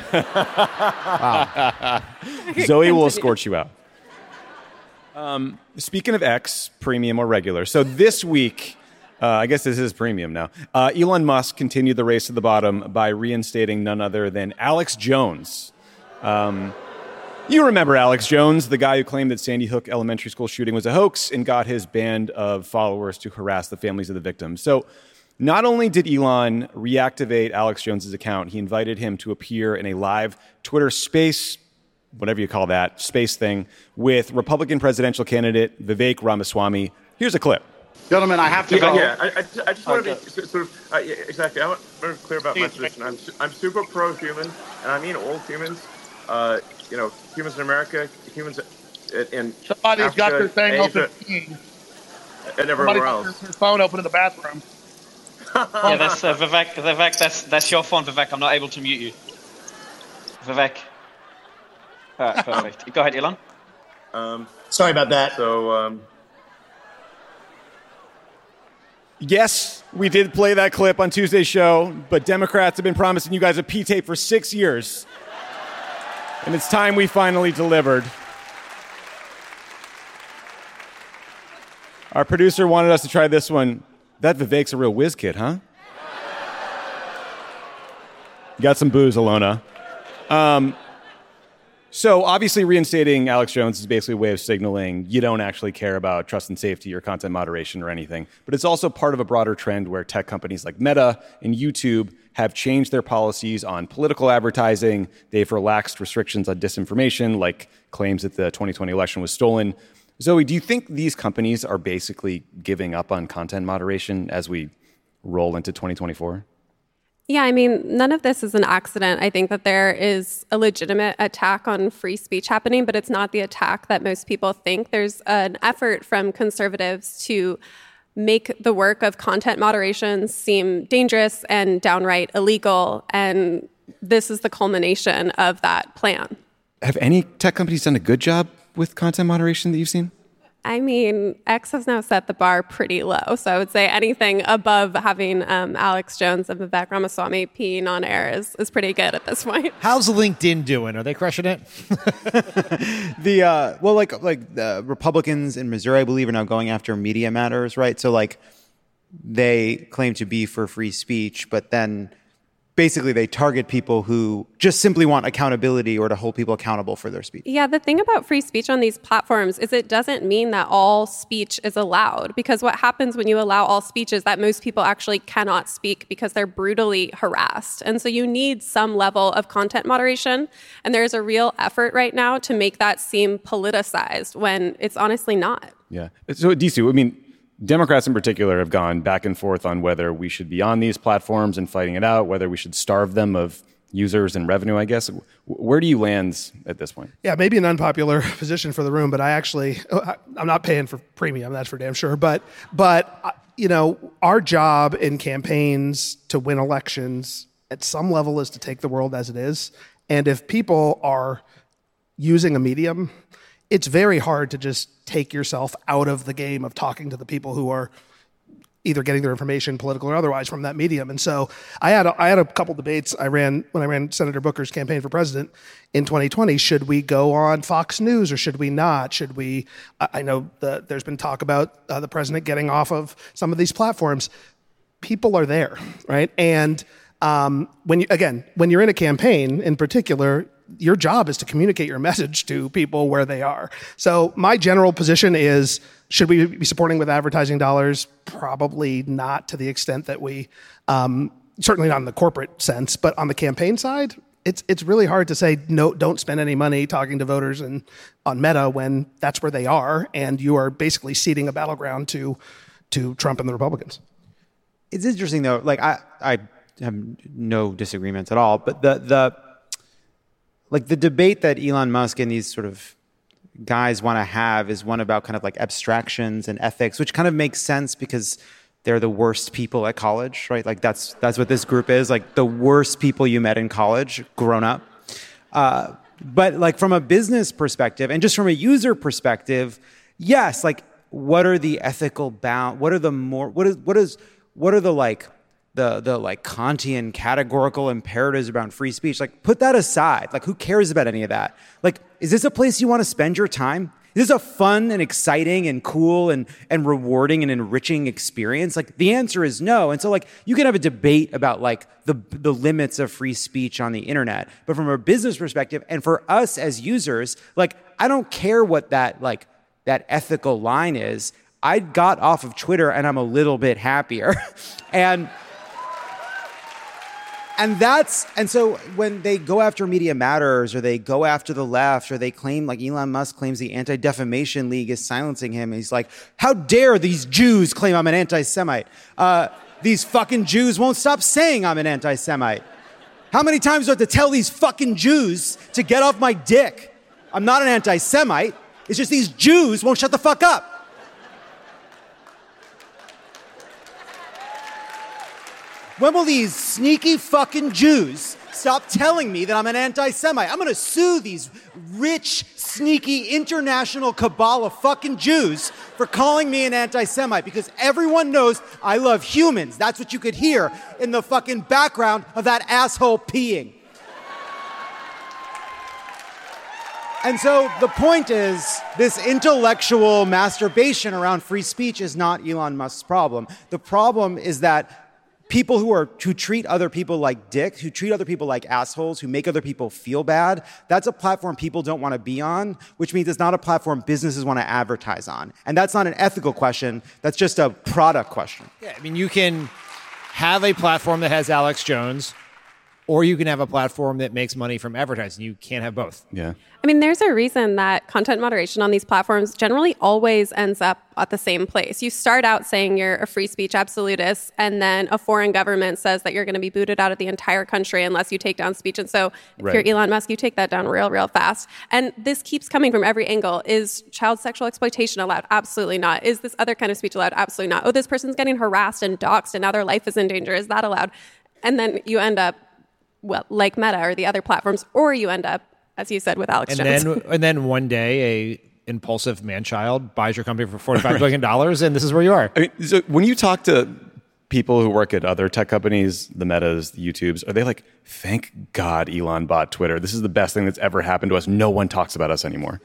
Wow. Zoe will escort you out. Um, speaking of X, premium or regular, so this week, uh, I guess this is premium now, uh, Elon Musk continued the race to the bottom by reinstating none other than Alex Jones. Um, you remember Alex Jones, the guy who claimed that Sandy Hook Elementary School shooting was a hoax and got his band of followers to harass the families of the victims. So not only did Elon reactivate Alex Jones's account, he invited him to appear in a live Twitter Space, whatever you call that, space thing, with Republican presidential candidate Vivek Ramaswamy. Here's a clip. Gentlemen, I have to yeah, go. Yeah, I, I, I just want to be sort of, uh, yeah, exactly, I want to be clear about my position. I'm, I'm super pro-human, and I mean all humans. Uh, you know, humans in America, humans in Somebody's Africa, got their thing Asia, open. And everywhere Somebody's else. got their phone open in the bathroom. yeah, that's uh, Vivek. Vivek, that's that's your phone, Vivek. I'm not able to mute you. Vivek. All right, perfect. Go ahead, Elon. Um, Sorry about that. So, um... yes, we did play that clip on Tuesday's show, but Democrats have been promising you guys a P-tape for six years. And it's time we finally delivered. Our producer wanted us to try this one. That Vivek's a real whiz kid, huh? You got some booze, Alona. Um, so obviously reinstating Alex Jones is basically a way of signaling you don't actually care about trust and safety or content moderation or anything. But it's also part of a broader trend where tech companies like Meta and YouTube have changed their policies on political advertising. They've relaxed restrictions on disinformation, like claims that the twenty twenty election was stolen. Zoe, do you think these companies are basically giving up on content moderation as we roll into twenty twenty-four? Yeah, I mean, none of this is an accident. I think that there is a legitimate attack on free speech happening, but it's not the attack that most people think. There's an effort from conservatives to make the work of content moderation seem dangerous and downright illegal, and this is the culmination of that plan. Have any tech companies done a good job with content moderation that you've seen? I mean, X has now set the bar pretty low. So I would say anything above having um, Alex Jones and Vivek Ramaswamy peeing on air is, is pretty good at this point. How's LinkedIn doing? Are they crushing it? the uh, well, like like the Republicans in Missouri, I believe, are now going after Media Matters, right? So like they claim to be for free speech, but then basically they target people who just simply want accountability or to hold people accountable for their speech. Yeah, the thing about free speech on these platforms is it doesn't mean that all speech is allowed, because what happens when you allow all speech is that most people actually cannot speak because they're brutally harassed. And so you need some level of content moderation, and there's a real effort right now to make that seem politicized when it's honestly not. Yeah. So, Disu, I mean, Democrats in particular have gone back and forth on whether we should be on these platforms and fighting it out, whether we should starve them of users and revenue, I guess. Where do you land at this point? Yeah, maybe an unpopular position for the room, but I actually, I'm not paying for premium, that's for damn sure. But, but you know, our job in campaigns to win elections at some level is to take the world as it is. And if people are using a medium, it's very hard to just take yourself out of the game of talking to the people who are either getting their information, political or otherwise, from that medium. And so I had a, I had a couple debates I ran when I ran Senator Booker's campaign for president in twenty twenty. Should we go on Fox News or should we not? Should we? I know the, there's been talk about uh, the president getting off of some of these platforms. People are there, right? And um, when you, again, when you're in a campaign in particular, your job is to communicate your message to people where they are. So my general position is, should we be supporting with advertising dollars? Probably not to the extent that we, um, certainly not in the corporate sense, but on the campaign side, it's it's really hard to say, no, don't spend any money talking to voters and on Meta when that's where they are, and you are basically ceding a battleground to to Trump and the Republicans. It's interesting, though. Like, I, I have no disagreements at all, but the the like the debate that Elon Musk and these sort of guys want to have is one about kind of like abstractions and ethics, which kind of makes sense because they're the worst people at college, right? Like that's that's what this group is, like the worst people you met in college, grown up. Uh, but like from a business perspective and just from a user perspective, yes, like what are the ethical bound? What are the more? What is what is what are the like? the the like Kantian categorical imperatives around free speech? Like, put that aside. Like, who cares about any of that? Like, is this a place you want to spend your time? Is this a fun and exciting and cool and, and rewarding and enriching experience? Like, the answer is no. And so, like, you can have a debate about, like, the the limits of free speech on the internet. But from a business perspective, and for us as users, like, I don't care what that, like, that ethical line is. I got off of Twitter and I'm a little bit happier. and... And that's, and so when they go after Media Matters or they go after the left or they claim, like Elon Musk claims the Anti-Defamation League is silencing him. He's like, how dare these Jews claim I'm an anti-Semite? Uh, these fucking Jews won't stop saying I'm an anti-Semite. How many times do I have to tell these fucking Jews to get off my dick? I'm not an anti-Semite. It's just these Jews won't shut the fuck up. When will these sneaky fucking Jews stop telling me that I'm an anti-Semite? I'm going to sue these rich, sneaky, international cabal of fucking Jews for calling me an anti-Semite because everyone knows I love humans. That's what you could hear in the fucking background of that asshole peeing. And so the point is, this intellectual masturbation around free speech is not Elon Musk's problem. The problem is that people who are who treat other people like dicks, who treat other people like assholes, who make other people feel bad. That's a platform people don't want to be on, which means it's not a platform businesses want to advertise on. And that's not an ethical question. That's just a product question. Yeah, I mean, you can have a platform that has Alex Jones, or you can have a platform that makes money from advertising. You can't have both. Yeah. I mean, there's a reason that content moderation on these platforms generally always ends up at the same place. You start out saying you're a free speech absolutist, and then a foreign government says that you're going to be booted out of the entire country unless you take down speech. And so if Right. you're Elon Musk, you take that down real, real fast. And this keeps coming from every angle. Is child sexual exploitation allowed? Absolutely not. Is this other kind of speech allowed? Absolutely not. Oh, this person's getting harassed and doxxed, and now their life is in danger. Is that allowed? And then you end up, well, like Meta or the other platforms, or you end up, as you said, with Alex And Jones. then, and then one day, a impulsive man-child buys your company for forty-five billion dollars, and this is where you are. I mean, so when you talk to people who work at other tech companies, the Metas, the YouTubes, are they like, thank God Elon bought Twitter. This is the best thing that's ever happened to us. No one talks about us anymore.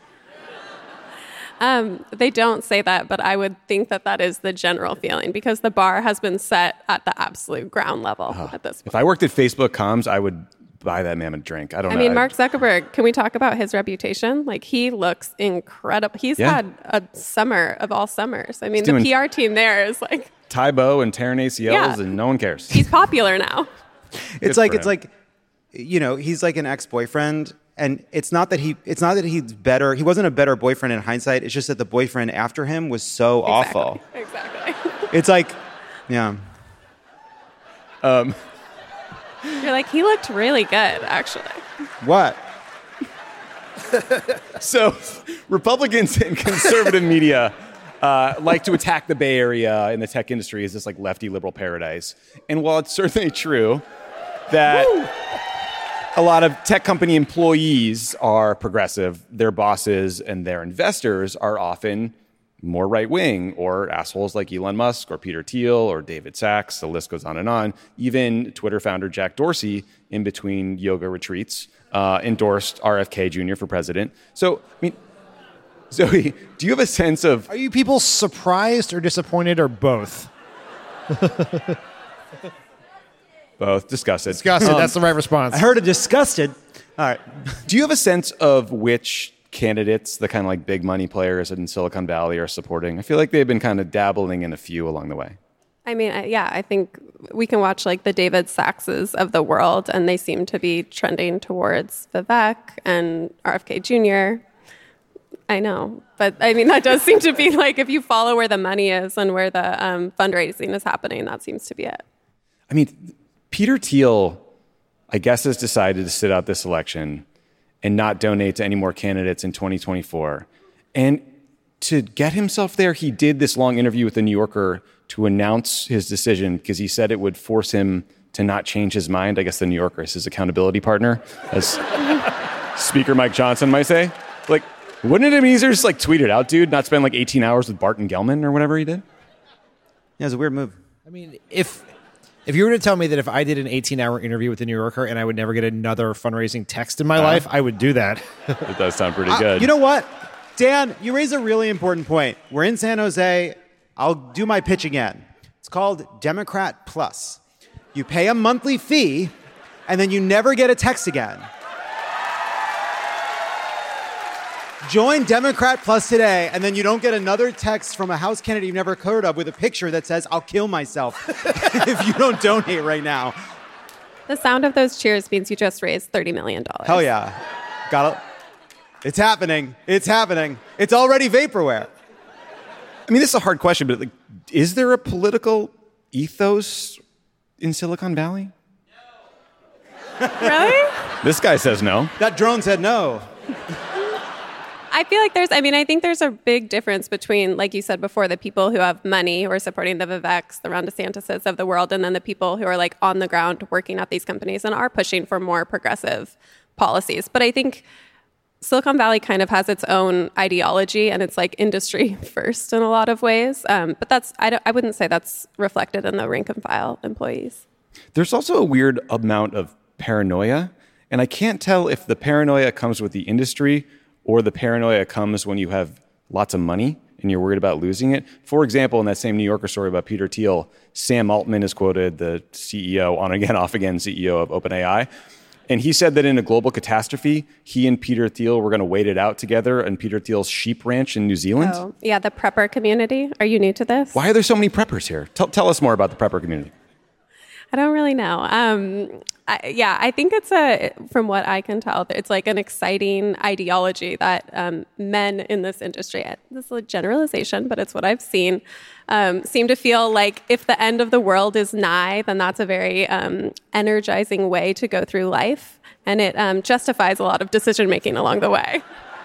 Um, they don't say that, but I would think that that is the general feeling because the bar has been set at the absolute ground level Uh, at this point. if I worked at Facebook comms, I would buy that man a drink. I don't I know. mean, Mark Zuckerberg, can we talk about his reputation? Like, he looks incredible. He's Yeah. had a summer of all summers. I mean, He's the doing- P R team there is like, Tybo and tearing A C Ls, Yeah. and no one cares. he's popular now. It's Good like for it's him. like, you know, he's like an ex-boyfriend, and it's not that he it's not that he's better. He wasn't a better boyfriend in hindsight. It's just that the boyfriend after him was so awful. Exactly. It's like, yeah. Um, You're like, he looked really good, actually. What? So, Republicans and conservative media uh, like to attack the Bay Area and the tech industry as this like lefty liberal paradise. And while it's certainly true that a lot of tech company employees are progressive, their bosses and their investors are often more right wing or assholes like Elon Musk or Peter Thiel or David Sachs. The list goes on and on. Even Twitter founder Jack Dorsey, in between yoga retreats, uh, endorsed R F K Junior for president. So, I mean, Zoe, do you have a sense of... Are you people surprised or disappointed or both? Both. Disgusted. Disgusted. Um, That's the right response. I heard a disgusted. All right. Do you have a sense of which candidates, the kind of like big money players in Silicon Valley, are supporting? I feel like they've been kind of dabbling in a few along the way. I mean, I- yeah, I think we can watch like the David Sachses of the world, and they seem to be trending towards Vivek and R F K Junior I know, but I mean, that does seem to be like if you follow where the money is and where the um, fundraising is happening, that seems to be it. I mean, Peter Thiel, I guess, has decided to sit out this election and not donate to any more candidates in twenty twenty-four. And to get himself there, he did this long interview with the New Yorker to announce his decision because he said it would force him to not change his mind. I guess the New Yorker is his accountability partner, as Speaker Mike Johnson might say. Like, wouldn't it have been easier to just like tweet it out, dude, not spend like eighteen hours with Barton Gelman or whatever he did? Yeah, it's a weird move. I mean, if if you were to tell me that if I did an eighteen-hour interview with the New Yorker and I would never get another fundraising text in my Uh, life, I would do that. It does sound pretty Uh, good. you know what? Dan, you raise a really important point. We're in San Jose. I'll do my pitch again. It's called Democrat Plus. You pay a monthly fee, and then you never get a text again. Join Democrat Plus today, and then you don't get another text from a House candidate you've never heard of with a picture that says, I'll kill myself if you don't donate right now. The sound of those cheers means you just raised thirty million dollars. Hell yeah. Got it. It's happening. It's happening. It's already vaporware. I mean, this is a hard question, but like, is there a political ethos in Silicon Valley? Really? This guy says no. That drone said no. I feel like there's, I mean, I think there's a big difference between, like you said before, the people who have money who are supporting the Viveks, the Ron DeSantises of the world, and then the people who are like on the ground working at these companies and are pushing for more progressive policies. But I think Silicon Valley kind of has its own ideology and it's like industry first in a lot of ways. Um, but that's, I, don't, I wouldn't say that's reflected in the rank and file employees. There's also a weird amount of paranoia, and I can't tell if the paranoia comes with the industry or the paranoia comes when you have lots of money. and you're worried about losing it. For example, in that same New Yorker story about Peter Thiel, Sam Altman is quoted, the C E O, on again, off again C E O of OpenAI. And he said that in a global catastrophe, he and Peter Thiel were going to wait it out together in Peter Thiel's sheep ranch in New Zealand. Oh, yeah, the prepper community. Are you new to this? Why are there so many preppers here? Tell, tell us more about the prepper community. I don't really know. Um, I, yeah, I think it's a, from what I can tell, it's like an exciting ideology that um, men in this industry, this is a generalization, but it's what I've seen, um, seem to feel like if the end of the world is nigh, then that's a very um, energizing way to go through life. And it um, justifies a lot of decision making along the way.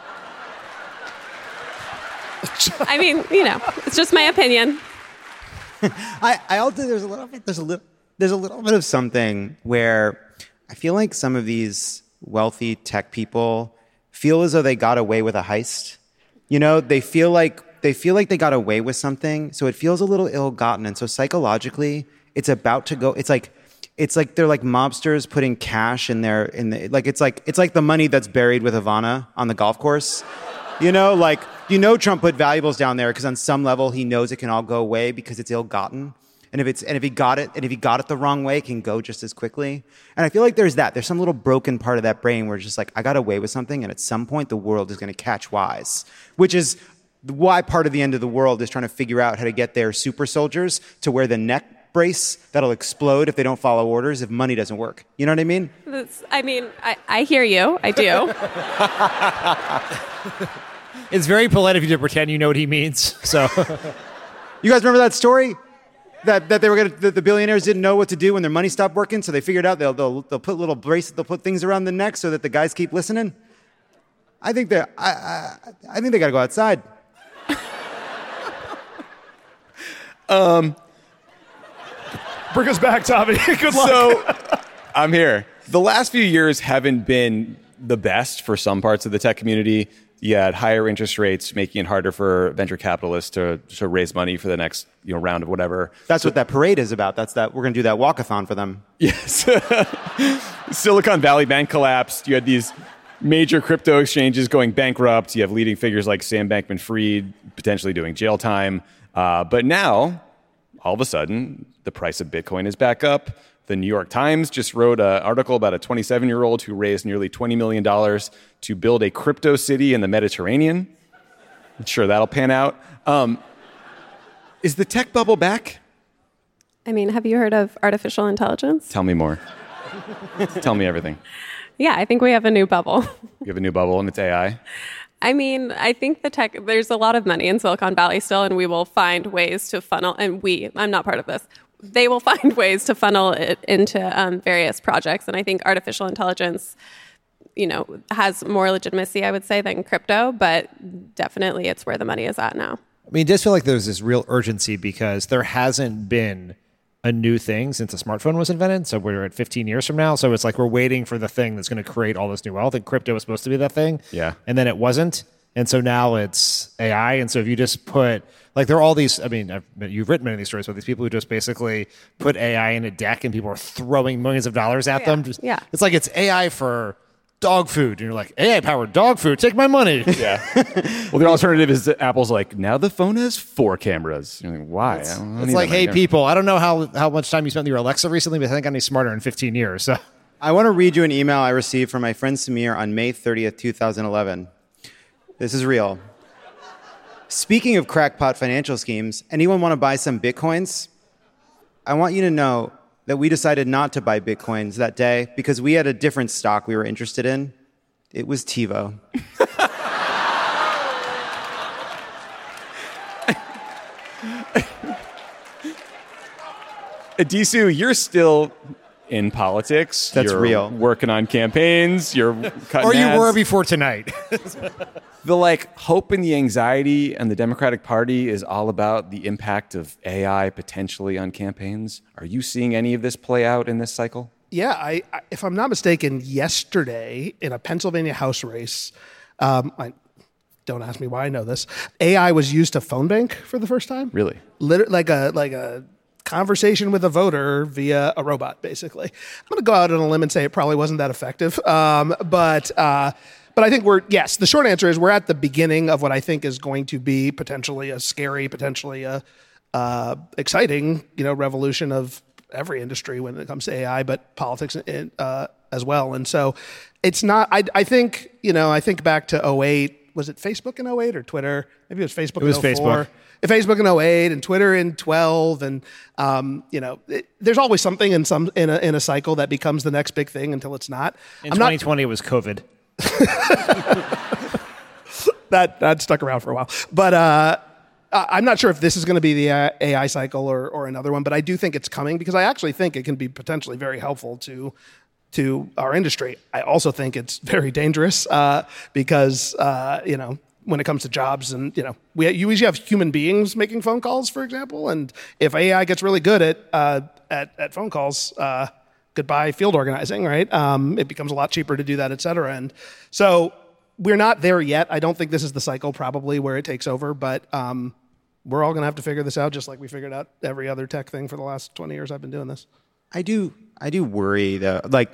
I mean, you know, it's just my opinion. I, I also, there's a little bit, there's a little, There's a little bit of something where I feel like some of these wealthy tech people feel as though they got away with a heist. You know, they feel like they feel like they got away with something, so it feels a little ill-gotten. And so psychologically, it's about to go. It's like it's like they're like mobsters putting cash in their in the like it's like it's like the money that's buried with Ivana on the golf course. You know, like you know Trump put valuables down there because on some level he knows it can all go away because it's ill-gotten. And if it's and if he got it and if he got it the wrong way, it can go just as quickly. And I feel like there's that. There's some little broken part of that brain where it's just like, I got away with something, and at some point the world is going to catch wise. Which is why part of the end of the world is trying to figure out how to get their super soldiers to wear the neck brace that'll explode if they don't follow orders if money doesn't work. You know what I mean? That's, I mean, I, I hear you. I do. It's very polite of you to pretend you know what he means. So, you guys remember that story? That, that they were gonna, that the billionaires didn't know what to do when their money stopped working, so they figured out they'll they'll, they'll put little bracelets, they'll put things around the neck so that the guys keep listening. I think they I, I I think they got to go outside. um, bring us back, Tommy. Good luck. So I'm here. The last few years haven't been the best for some parts of the tech community. You had higher interest rates, making it harder for venture capitalists to, to raise money for the next you know round of whatever. That's so, what that parade is about. That's that. We're going to do that walkathon for them. Yes. Silicon Valley Bank collapsed. You had these major crypto exchanges going bankrupt. You have leading figures like Sam Bankman-Fried potentially doing jail time. Uh, but now, all of a sudden, the price of Bitcoin is back up. The New York Times just wrote an article about a twenty-seven-year-old who raised nearly twenty million dollars to build a crypto city in the Mediterranean. I'm sure that'll pan out. Um, is the tech bubble back? I mean, have you heard of artificial intelligence? Tell me more. Tell me everything. Yeah, I think we have a new bubble. You have a new bubble, and it's A I? I mean, I think the tech, there's a lot of money in Silicon Valley still, and we will find ways to funnel, and we, I'm not part of this, they will find ways to funnel it into um, various projects. And I think artificial intelligence, you know, has more legitimacy, I would say, than crypto, but definitely it's where the money is at now. I mean, it does feel like there's this real urgency because there hasn't been a new thing since the smartphone was invented. So we're at fifteen years from now. So it's like we're waiting for the thing that's going to create all this new wealth. And crypto was supposed to be that thing. Yeah. And then it wasn't. And so now it's A I. And so if you just put, like, there are all these, I mean, I've, you've written many of these stories about these people who just basically put A I in a deck and people are throwing millions of dollars at yeah. them. Just, yeah. It's like it's A I for dog food. And you're like, A I-powered dog food, take my money. Yeah. Well, the alternative is that Apple's like, now the phone has four cameras. You're like, why? It's, I don't, I don't it's need like, that hey, many people, I don't know how, how much time you spent with your Alexa recently, but I think I got any smarter in fifteen years. So. I want to read you an email I received from my friend Samir on May thirtieth, twenty eleven. This is real. Speaking of crackpot financial schemes, anyone want to buy some Bitcoins? I want you to know that we decided not to buy Bitcoins that day because we had a different stock we were interested in. It was TiVo. Addisu, you're still in politics. That's you're real. Working on campaigns. You're cutting Or you ads. were before tonight. The like hope and the anxiety and the Democratic Party is all about the impact of A I potentially on campaigns. Are you seeing any of this play out in this cycle? Yeah, I, I, if I'm not mistaken, yesterday in a Pennsylvania House race, um, I, don't ask me why I know this, A I was used to phone bank for the first time. Really? Liter- like a like a conversation with a voter via a robot, basically. I'm going to go out on a limb and say it probably wasn't that effective, um, but uh, but I think we're, yes, the short answer is we're at the beginning of what I think is going to be potentially a scary, potentially a uh, exciting, you know, revolution of every industry when it comes to A I, but politics uh, as well. And so it's not, I, I think, you know, I think back to oh eight, was it Facebook in oh eight or Twitter? Maybe it was Facebook it was in oh four. Facebook. Facebook in oh eight and Twitter in twelve. And, um, you know, it, there's always something in some in a, in a cycle that becomes the next big thing until it's not. In I'm twenty twenty, not, it was COVID. that, that stuck around for a while. But uh, I'm not sure if this is going to be the A I cycle or, or another one, but I do think it's coming because I actually think it can be potentially very helpful to to our industry. I also think it's very dangerous uh, because, uh, you know, when it comes to jobs and, you know, we you usually have human beings making phone calls, for example. And if A I gets really good at uh, at, at phone calls, uh, goodbye field organizing, right? Um, it becomes a lot cheaper to do that, et cetera. And so we're not there yet. I don't think this is the cycle probably where it takes over, but um, we're all going to have to figure this out just like we figured out every other tech thing for the last twenty years I've been doing this. I do I do worry though, like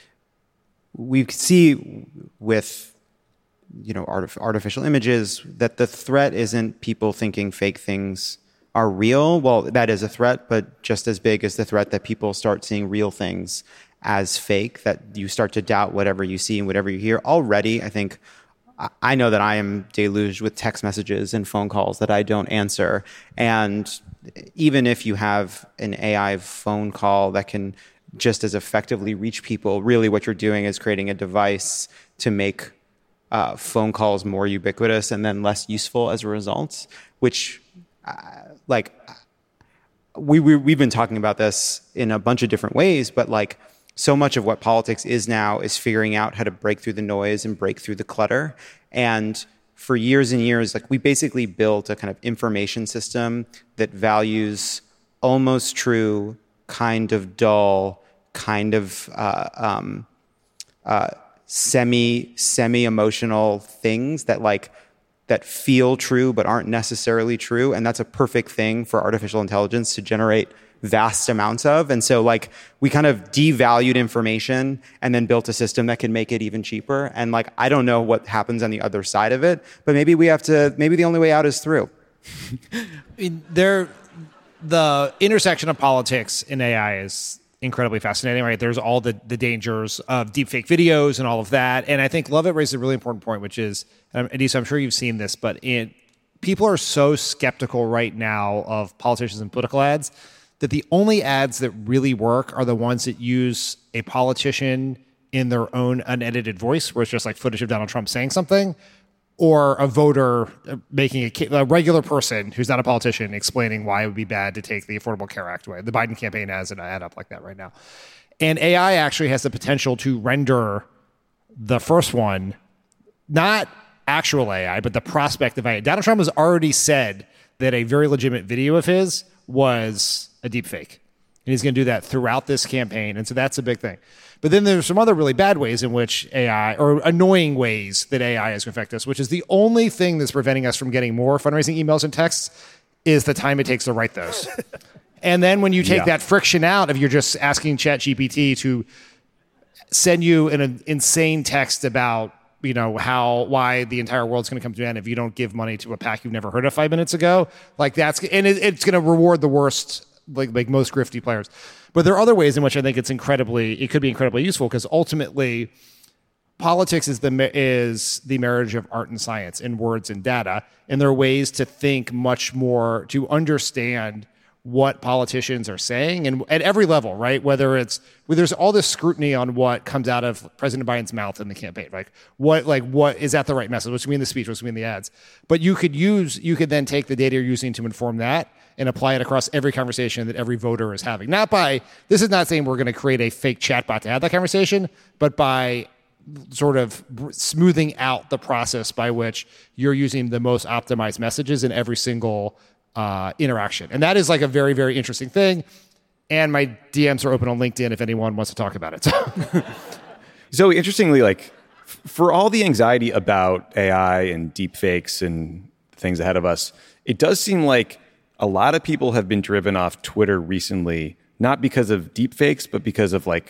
we see with, you know, artif- artificial images that the threat isn't people thinking fake things are real. Well, that is a threat, but just as big as the threat that people start seeing real things as fake, that you start to doubt whatever you see and whatever you hear. Already, I think, I know that I am deluged with text messages and phone calls that I don't answer. And even if you have an A I phone call that can just as effectively reach people, really what you're doing is creating a device to make uh, phone calls more ubiquitous and then less useful as a result, which, uh, like, we, we, we've been talking about this in a bunch of different ways, but like, so much of what politics is now is figuring out how to break through the noise and break through the clutter. And for years and years, like we basically built a kind of information system that values almost true, kind of dull, kind of uh, um, uh, semi semi emotional things that like that feel true but aren't necessarily true. And that's a perfect thing for artificial intelligence to generate vast amounts of. And so like we kind of devalued information and then built a system that can make it even cheaper. And like, I don't know what happens on the other side of it, but maybe we have to, maybe the only way out is through. there, the intersection of politics and A I is incredibly fascinating, right? There's all the, the dangers of deepfake videos and all of that. And I think Lovett raises a really important point, which is, um, Adisa, I'm sure you've seen this, but it, people are so skeptical right now of politicians and political ads that the only ads that really work are the ones that use a politician in their own unedited voice, where it's just like footage of Donald Trump saying something, or a voter making a, a regular person who's not a politician explaining why it would be bad to take the Affordable Care Act away. The Biden campaign has an ad up like that right now. And A I actually has the potential to render the first one, not actual A I, but the prospect of A I. Donald Trump has already said that a very legitimate video of his was a deep fake. And he's going to do that throughout this campaign. And so that's a big thing. But then there's some other really bad ways in which A I, or annoying ways that A I is going to affect us, which is the only thing that's preventing us from getting more fundraising emails and texts is the time it takes to write those. And then when you take yeah. that friction out of you're just asking ChatGPT to send you an, an insane text about, you know, how, why the entire world's going to come to an end if you don't give money to a PAC you've never heard of five minutes ago. Like that's, and it, it's going to reward the worst, like, like most grifty players. But there are other ways in which I think it's incredibly, it could be incredibly useful, because ultimately politics is the, is the marriage of art and science and words and data. And there are ways to think much more, to understand what politicians are saying, and at every level, right? Whether it's, well, there's all this scrutiny on what comes out of President Biden's mouth in the campaign, like what, like what is that the right message? What's mean the speech? What's mean the ads? But you could use, you could then take the data you're using to inform that and apply it across every conversation that every voter is having. Not by, this is not saying we're going to create a fake chatbot to have that conversation, but by sort of smoothing out the process by which you're using the most optimized messages in every single uh, interaction. And that is like a very, very interesting thing. And my D Ms are open on LinkedIn if anyone wants to talk about it. So, so interestingly, like f- for all the anxiety about A I and deep fakes and things ahead of us, it does seem like a lot of people have been driven off Twitter recently, not because of deep fakes, but because of like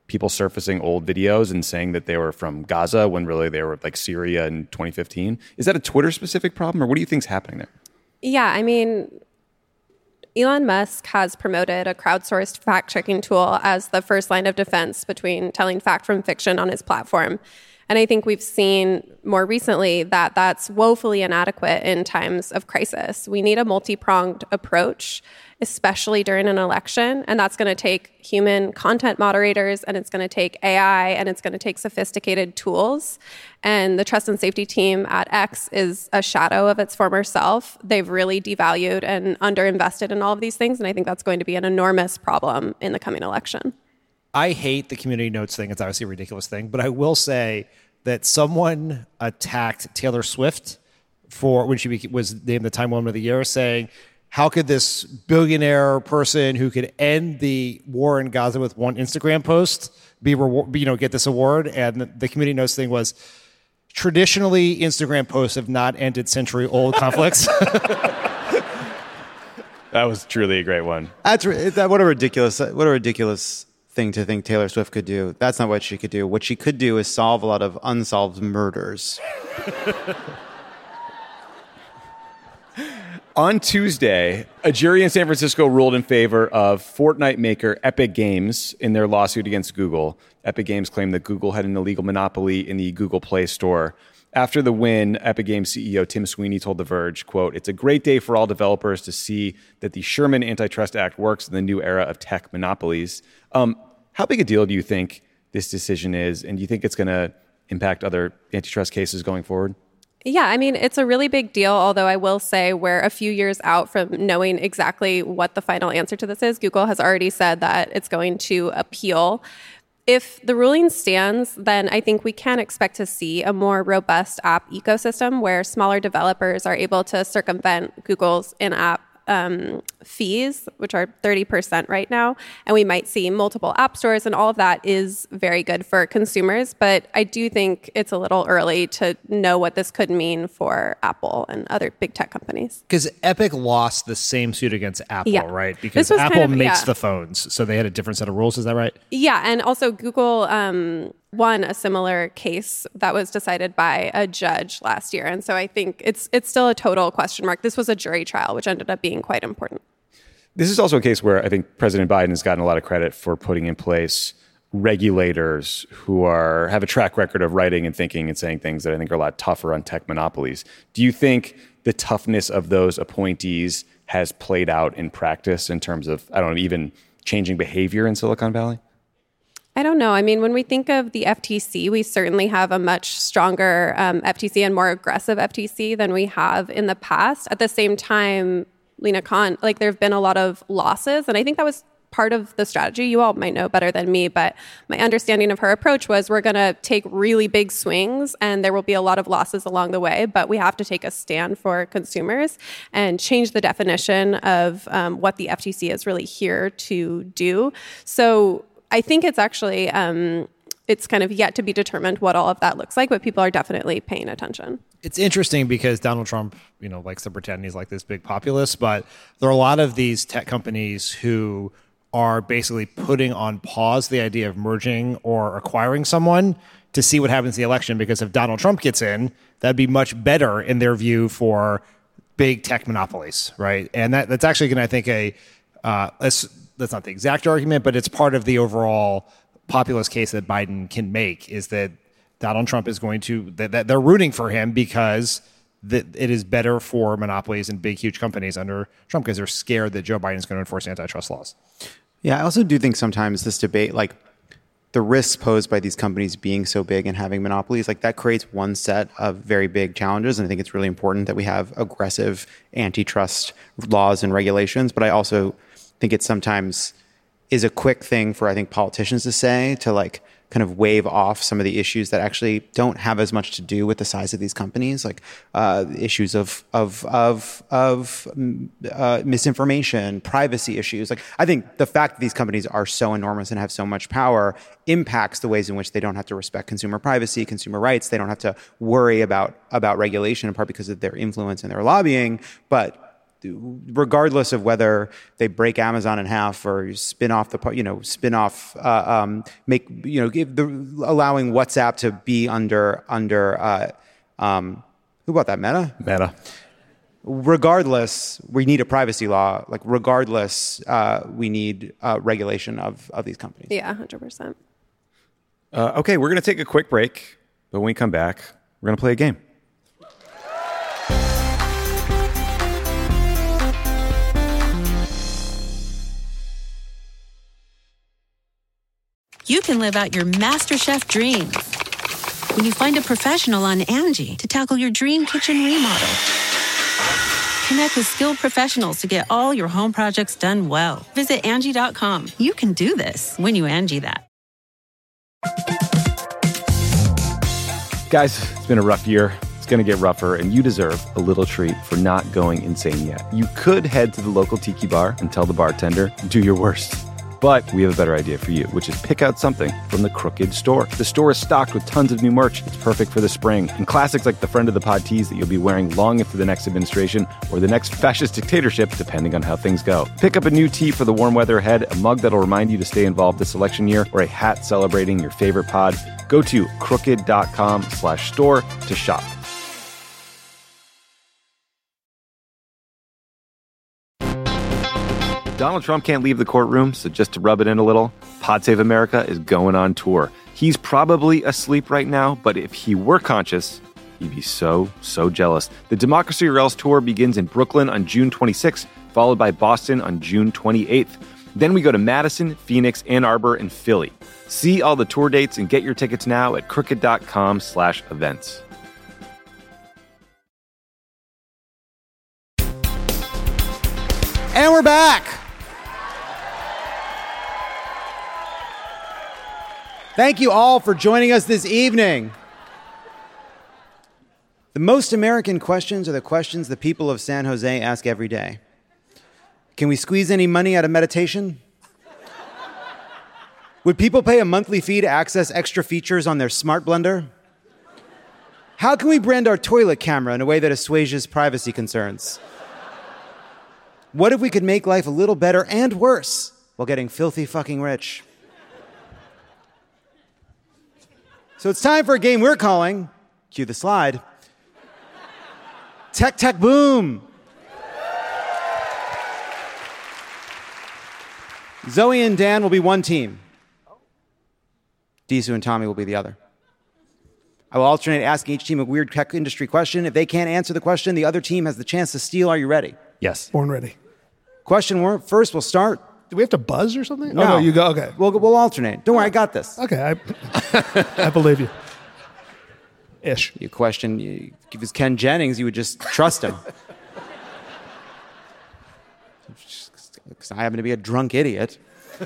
people surfacing old videos and saying that they were from Gaza when really they were like Syria in twenty fifteen. Is that a Twitter-specific problem, or what do you think is happening there? Yeah, I mean, Elon Musk has promoted a crowdsourced fact-checking tool as the first line of defense between telling fact from fiction on his platform. And I think we've seen more recently that that's woefully inadequate in times of crisis. We need a multi-pronged approach, especially during an election. And that's going to take human content moderators, and it's going to take A I, and it's going to take sophisticated tools. And the trust and safety team at X is a shadow of its former self. They've really devalued and underinvested in all of these things. And I think that's going to be an enormous problem in the coming election. I hate the community notes thing. It's obviously a ridiculous thing, but I will say that someone attacked Taylor Swift for when she was named the Time Woman of the Year, saying, how could this billionaire person who could end the war in Gaza with one Instagram post be, reward, you know, get this award? And the, the community notes thing was, traditionally, Instagram posts have not ended century-old conflicts. That was truly a great one. That's that. What a ridiculous. What a ridiculous. thing to think Taylor Swift could do. That's not what she could do. What she could do is solve a lot of unsolved murders. On Tuesday, a jury in San Francisco ruled in favor of Fortnite maker Epic Games in their lawsuit against Google. Epic Games claimed that Google had an illegal monopoly in the Google Play Store. After the win, Epic Games C E O Tim Sweeney told The Verge, quote, "It's a great day for all developers to see that the Sherman Antitrust Act works in the new era of tech monopolies." Um, how big a deal do you think this decision is? And do you think it's going to impact other antitrust cases going forward? Yeah, I mean, it's a really big deal, although I will say we're a few years out from knowing exactly what the final answer to this is. Google has already said that it's going to appeal. If the ruling stands, then I think we can expect to see a more robust app ecosystem where smaller developers are able to circumvent Google's in-app um, fees, which are thirty percent right now. And we might see multiple app stores, and all of that is very good for consumers. But I do think it's a little early to know what this could mean for Apple and other big tech companies. Because Epic lost the same suit against Apple, Yeah. right? Because This was Apple kind of- makes yeah. the phones, so they had a different set of rules. Is that right? Yeah, and also Google um, won a similar case that was decided by a judge last year. And so I think it's it's still a total question mark. This was a jury trial, which ended up being quite important. This is also a case where I think President Biden has gotten a lot of credit for putting in place regulators who are have a track record of writing and thinking and saying things that I think are a lot tougher on tech monopolies. Do you think the toughness of those appointees has played out in practice in terms of, I don't know, even changing behavior in Silicon Valley? I don't know. I mean, when we think of the F T C, we certainly have a much stronger um, F T C and more aggressive F T C than we have in the past. At the same time, Lena Khan, like there have been a lot of losses, and I think that was part of the strategy. You all might know better than me, but my understanding of her approach was we're going to take really big swings and there will be a lot of losses along the way, but we have to take a stand for consumers and change the definition of um, what the F T C is really here to do. So I think it's actually, um, it's kind of yet to be determined what all of that looks like, but people are definitely paying attention. It's interesting because Donald Trump, you know, likes to pretend he's like this big populist, but there are a lot of these tech companies who are basically putting on pause the idea of merging or acquiring someone to see what happens in the election, because if Donald Trump gets in, that'd be much better in their view for big tech monopolies, right? And that, that's actually going to, I think, a uh, that's, that's not the exact argument, but it's part of the overall populist case that Biden can make, is that Donald Trump is going to, that, that they're rooting for him because that it is better for monopolies and big, huge companies under Trump because they're scared that Joe Biden is going to enforce antitrust laws. Yeah, I also do think sometimes this debate, like the risks posed by these companies being so big and having monopolies, like that creates one set of very big challenges. And I think it's really important that we have aggressive antitrust laws and regulations. But I also think it sometimes is a quick thing for, I think, politicians to say, to like kind of wave off some of the issues that actually don't have as much to do with the size of these companies, like uh, issues of of of of uh, misinformation, privacy issues. Like I think the fact that these companies are so enormous and have so much power impacts the ways in which they don't have to respect consumer privacy, consumer rights. They don't have to worry about about regulation, in part because of their influence and their lobbying, but regardless of whether they break Amazon in half or spin off the, you know, spin off, uh, um, make, you know, give the, allowing WhatsApp to be under, under, uh, um, who bought that? Meta? Meta. Regardless, we need a privacy law. Like, regardless, uh, we need uh, regulation of, of these companies. Yeah, one hundred percent. Uh, okay, we're going to take a quick break, but when we come back, we're going to play a game. You can live out your MasterChef dreams when you find a professional on Angie to tackle your dream kitchen remodel. Connect with skilled professionals to get all your home projects done well. Visit Angie dot com. You can do this when you Angie that. Guys, it's been a rough year. It's going to get rougher, and you deserve a little treat for not going insane yet. You could head to the local tiki bar and tell the bartender, do your worst. But we have a better idea for you, which is pick out something from the Crooked store. The store is stocked with tons of new merch. It's perfect for the spring. And classics like the Friend of the Pod tees that you'll be wearing long into the next administration or the next fascist dictatorship, depending on how things go. Pick up a new tee for the warm weather ahead, a mug that'll remind you to stay involved this election year, or a hat celebrating your favorite pod. Go to crooked.com slash store to shop. Donald Trump can't leave the courtroom, so just to rub it in a little, Pod Save America is going on tour. He's probably asleep right now, but if he were conscious, he'd be so, so jealous. The Democracy or Else tour begins in Brooklyn on June twenty-sixth, followed by Boston on June twenty-eighth. Then we go to Madison, Phoenix, Ann Arbor, and Philly. See all the tour dates and get your tickets now at crooked.com slash events. And we're back. Thank you all for joining us this evening. The most American questions are the questions the people of San Jose ask every day. Can we squeeze any money out of meditation? Would people pay a monthly fee to access extra features on their smart blender? How can we brand our toilet camera in a way that assuages privacy concerns? What if we could make life a little better and worse while getting filthy fucking rich? So it's time for a game we're calling, cue the slide, Tech Tech Boom. Zoe and Dan will be one team. Disu and Tommy will be the other. I will alternate asking each team a weird tech industry question. If they can't answer the question, the other team has the chance to steal. Are you ready? Yes. Born ready. Question one, first, we'll start. Do we have to buzz or something? No, oh, no you go. Okay. We'll, we'll alternate. Don't worry, I got this. Okay, I, I believe you. Ish. You question, you, if it was Ken Jennings, you would just trust him. Because I happen to be a drunk idiot.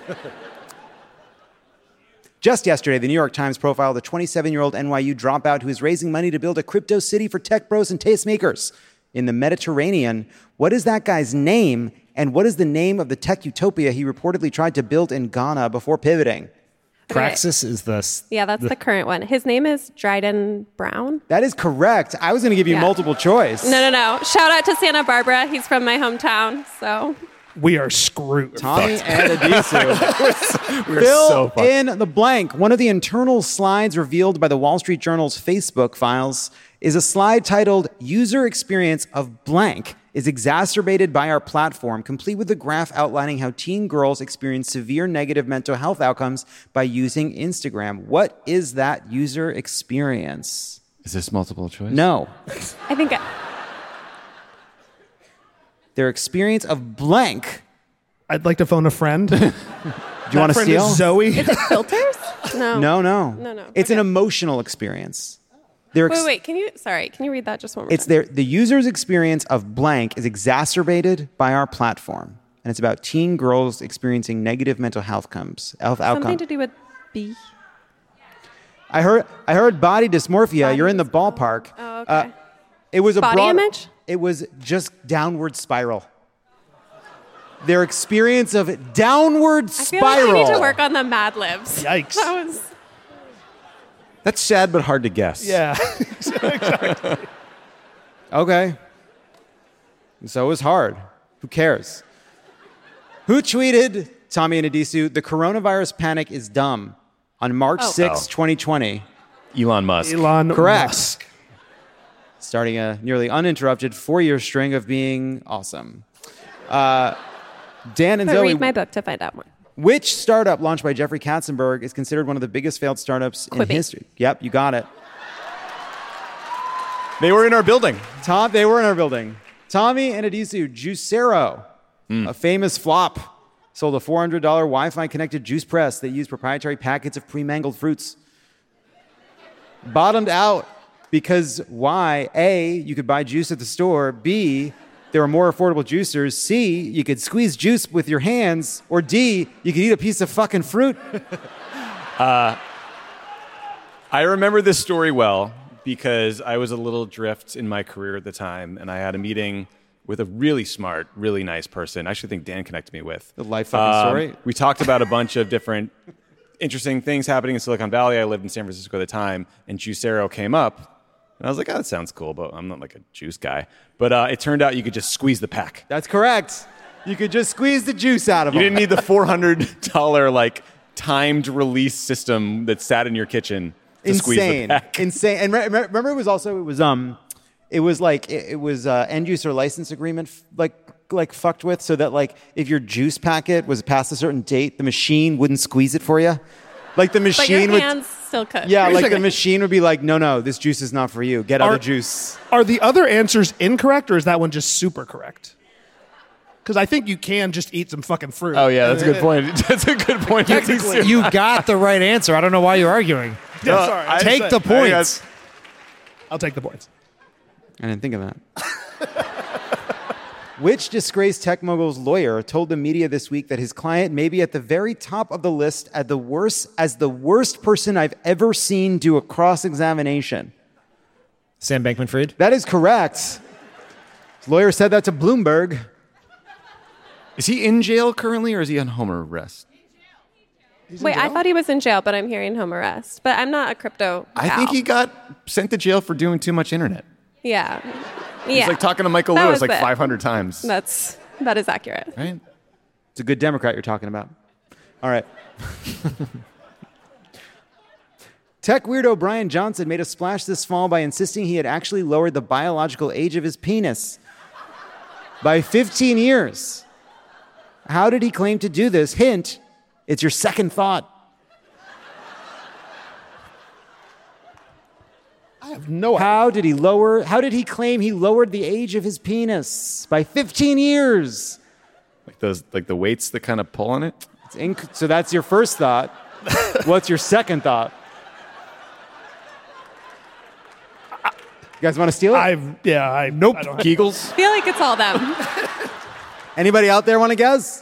Just yesterday, the New York Times profiled a twenty-seven-year-old N Y U dropout who is raising money to build a crypto city for tech bros and tastemakers in the Mediterranean. What is that guy's name, and what is the name of the tech utopia he reportedly tried to build in Ghana before pivoting? Praxis is this. Yeah, that's the, the current one. His name is Dryden Brown. That is correct. I was going to give you yeah. multiple choice. No, no, no. Shout out to Santa Barbara. He's from my hometown, so... We are screwed. Tommy and Adisu. We're Fill so fucked. in the blank. One of the internal slides revealed by the Wall Street Journal's Facebook files is a slide titled User Experience of Blank is Exacerbated by Our Platform, complete with a graph outlining how teen girls experience severe negative mental health outcomes by using Instagram. What is that user experience? Is this multiple choice? No. I think... I- Their experience of blank. I'd like to phone a friend. Do you want to steal? Is Zoe. Is it filters? No. No, no. No, no. It's Okay. an emotional experience. Their ex- Wait, wait. Can you... Sorry. Can you read that just one more It's time? their, the user's experience of blank is exacerbated by our platform. And it's about teen girls experiencing negative mental health comes, health Something outcomes. to do with B. I heard I heard body dysmorphia. Body You're in the ballpark. Oh, okay. Uh, it was a Body broad, image? It was just downward spiral. Their experience of downward I feel spiral. like I need to work on the Mad Libs. Yikes. That was... That's sad but hard to guess. Yeah. Exactly. Okay. So it was hard. Who cares? Who tweeted, Tommy and Adisu, the coronavirus panic is dumb on March Oh. sixth, Oh. twenty twenty? Elon Musk. Elon Correct. Musk. Starting a nearly uninterrupted four-year string of being awesome. Uh, Dan and But Zoe, read my book to find out more. which startup launched by Jeffrey Katzenberg is considered one of the biggest failed startups in Quibi. history? Yep, you got it. They were in our building. Tom, they were in our building. Tommy and Adisu, Juicero, a famous flop, sold a four hundred dollars Wi-Fi connected juice press that used proprietary packets of pre-mangled fruits. Bottomed out because why? A, you could buy juice at the store. B, there were more affordable juicers. C, you could squeeze juice with your hands. Or D, you could eat a piece of fucking fruit. Uh, I remember this story well because I was a little drift in my career at the time, and I had a meeting with a really smart, really nice person. I actually think Dan connected me with. The life fucking story? We talked about a bunch of different interesting things happening in Silicon Valley. I lived in San Francisco at the time, and Juicero came up. And I was like, oh, that sounds cool, but I'm not like a juice guy. But uh, it turned out you could just squeeze the pack. That's correct. You could just squeeze the juice out of You them. didn't need the four hundred dollars like timed release system that sat in your kitchen to squeeze the Insane. pack. Insane. And re- re- remember, it was also, it was, um, it was like, it, it was uh, end user license agreement, f- like, like fucked with, so that like if your juice packet was past a certain date, the machine wouldn't squeeze it for you. Like the But machine your would. hands still could. Yeah, Wait a like the second. machine would be like, no, no, this juice is not for you. Get Are- other juice. Are the other answers incorrect, or is that one just super correct? Because I think you can just eat some fucking fruit. Oh, yeah, that's a good point. That's a good point. Technically, you got the right answer. I don't know why you're arguing. Yeah, No, sorry. I- Take the points. I'll take the points. I didn't think of that. Which disgraced tech mogul's lawyer told the media this week that his client may be at the very top of the list as the worst, as the worst person I've ever seen do a cross-examination? Sam Bankman-Fried? That is correct. His lawyer said that to Bloomberg. Is he in jail currently, or is he on home arrest? Wait, I thought he was in jail, but I'm hearing home arrest. But I'm not a crypto I gal. think he got sent to jail for doing too much internet. Yeah. He's Yeah. like talking to Michael That Lewis was like it. five hundred times. That's that is accurate. Right? It's a good Democrat you're talking about. All right. Tech weirdo Brian Johnson made a splash this fall by insisting he had actually lowered the biological age of his penis by fifteen years. How did he claim to do this? Hint, it's your second thought. I have no idea. How did he lower, how did he claim he lowered the age of his penis by fifteen years? Like those, like the weights that kind of pull on it. It's inc- so that's your first thought. What's your second thought? You guys want to steal it? I've yeah. I Nope. I don't Kegels. I feel like it's all them. Anybody out there want to guess?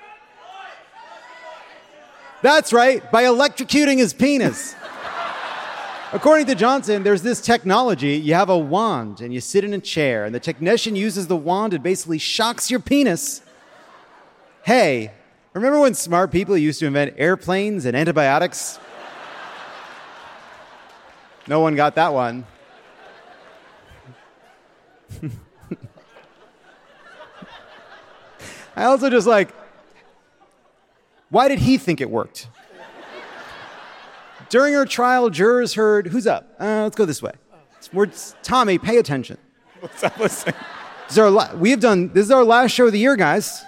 That's right, by electrocuting his penis. According to Johnson, there's this technology. You have a wand and you sit in a chair, and the technician uses the wand and basically shocks your penis. Hey, remember when smart people used to invent airplanes and antibiotics? No one got that one. I also just like, why did he think it worked? During her trial, jurors heard, who's up? Uh, let's go this way. We're, Tommy, pay attention. What's up? Listen. This is our la- we have done, this is our last show of the year, guys.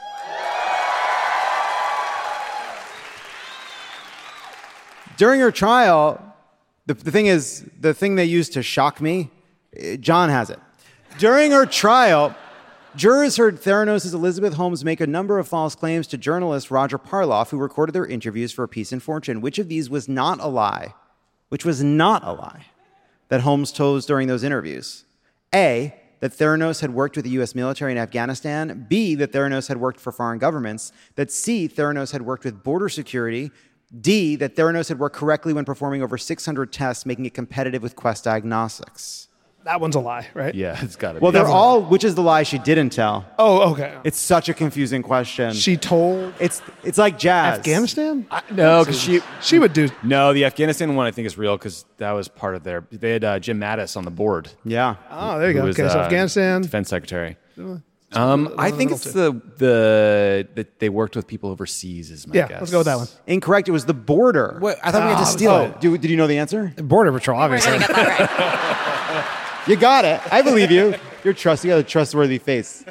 During her trial, the, the thing is, the thing they used to shock me, eh, John has it. During her trial, jurors heard Theranos' Elizabeth Holmes make a number of false claims to journalist Roger Parloff, who recorded their interviews for A Piece in Fortune. Which of these was not a lie? Which was not a lie that Holmes told during those interviews? A, that Theranos had worked with the U S military in Afghanistan. B, that Theranos had worked for foreign governments. That C, Theranos had worked with border security. D, that Theranos had worked correctly when performing over six hundred tests, making it competitive with Quest Diagnostics. That one's a lie, right? Yeah, it's got to be. Well, they're all, which is the lie she didn't tell? Oh, okay. It's such a confusing question. She told It's it's like jazz. Afghanistan. I, no, because she She would do. no the Afghanistan one I think is real because that was part of their. They had uh, Jim Mattis on the board. Yeah. Oh, there you who go. was, Okay, so uh, Afghanistan. defense secretary. Um, I think it's the the that they worked with people overseas. Is my Yeah, guess. let's go with that one. Incorrect. It was the border. What? I thought we had to Oh, steal oh, it. do- did you know the answer? Border Patrol, obviously. You got it. I believe you. You're trust. You got a trustworthy face.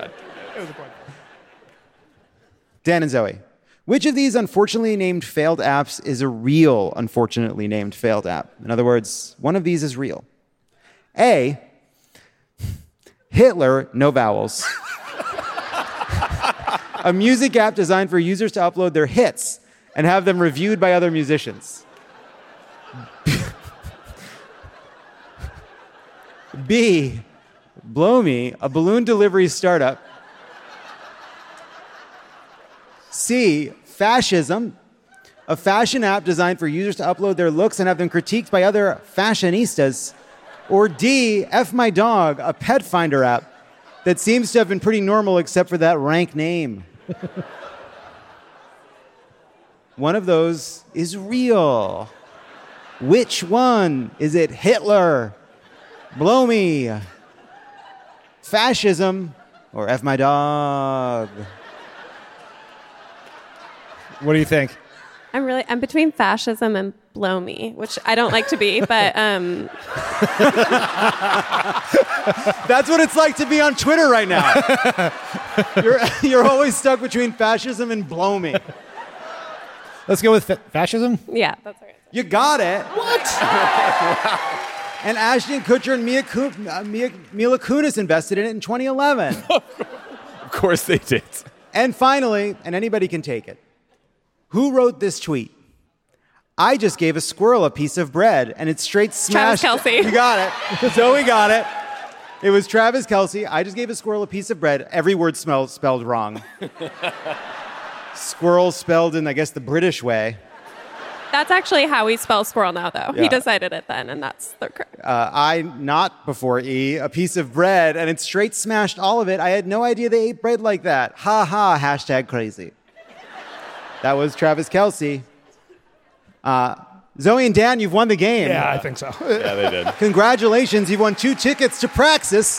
Dan and Zoe, which of these unfortunately named failed apps is a real unfortunately named failed app? In other words, one of these is real. A, Hitler, no vowels. A music app designed for users to upload their hits and have them reviewed by other musicians. B, Blow Me, a balloon delivery startup. C, Fascism, a fashion app designed for users to upload their looks and have them critiqued by other fashionistas. Or D, F My Dog, a pet finder app that seems to have been pretty normal except for that rank name. One of those is real. Which one? Is it Hitler, Blow Me, Fascism, or F My Dog? What do you think? I'm really I'm between fascism and blow me, which I don't like to be, but um That's what it's like to be on Twitter right now. you're, you're always stuck between fascism and blow me. Let's go with fa- fascism. yeah, that's right. You got it. What? And Ashton Kutcher and Mia, Ku- uh, Mia, Mila Kunis invested in it in twenty eleven. Of course they did. And finally, and anybody can take it, who wrote this tweet? I just gave a squirrel a piece of bread, and it's straight smashed. Travis Kelce. You got it. Zoe got it. It was Travis Kelce. I just gave a squirrel a piece of bread. Every word smelled, spelled wrong. Squirrel spelled in, I guess, the British way. That's actually how we spell squirrel now, though. Yeah. He decided it then, and that's the correct. Uh, I, not before E, a piece of bread, and it straight smashed all of it. I had no idea they ate bread like that. Ha ha, hashtag crazy. That was Travis Kelce. Uh, Zoe and Dan, you've won the game. Yeah, I think so. Yeah, they did. Congratulations, you've won two tickets to Praxis.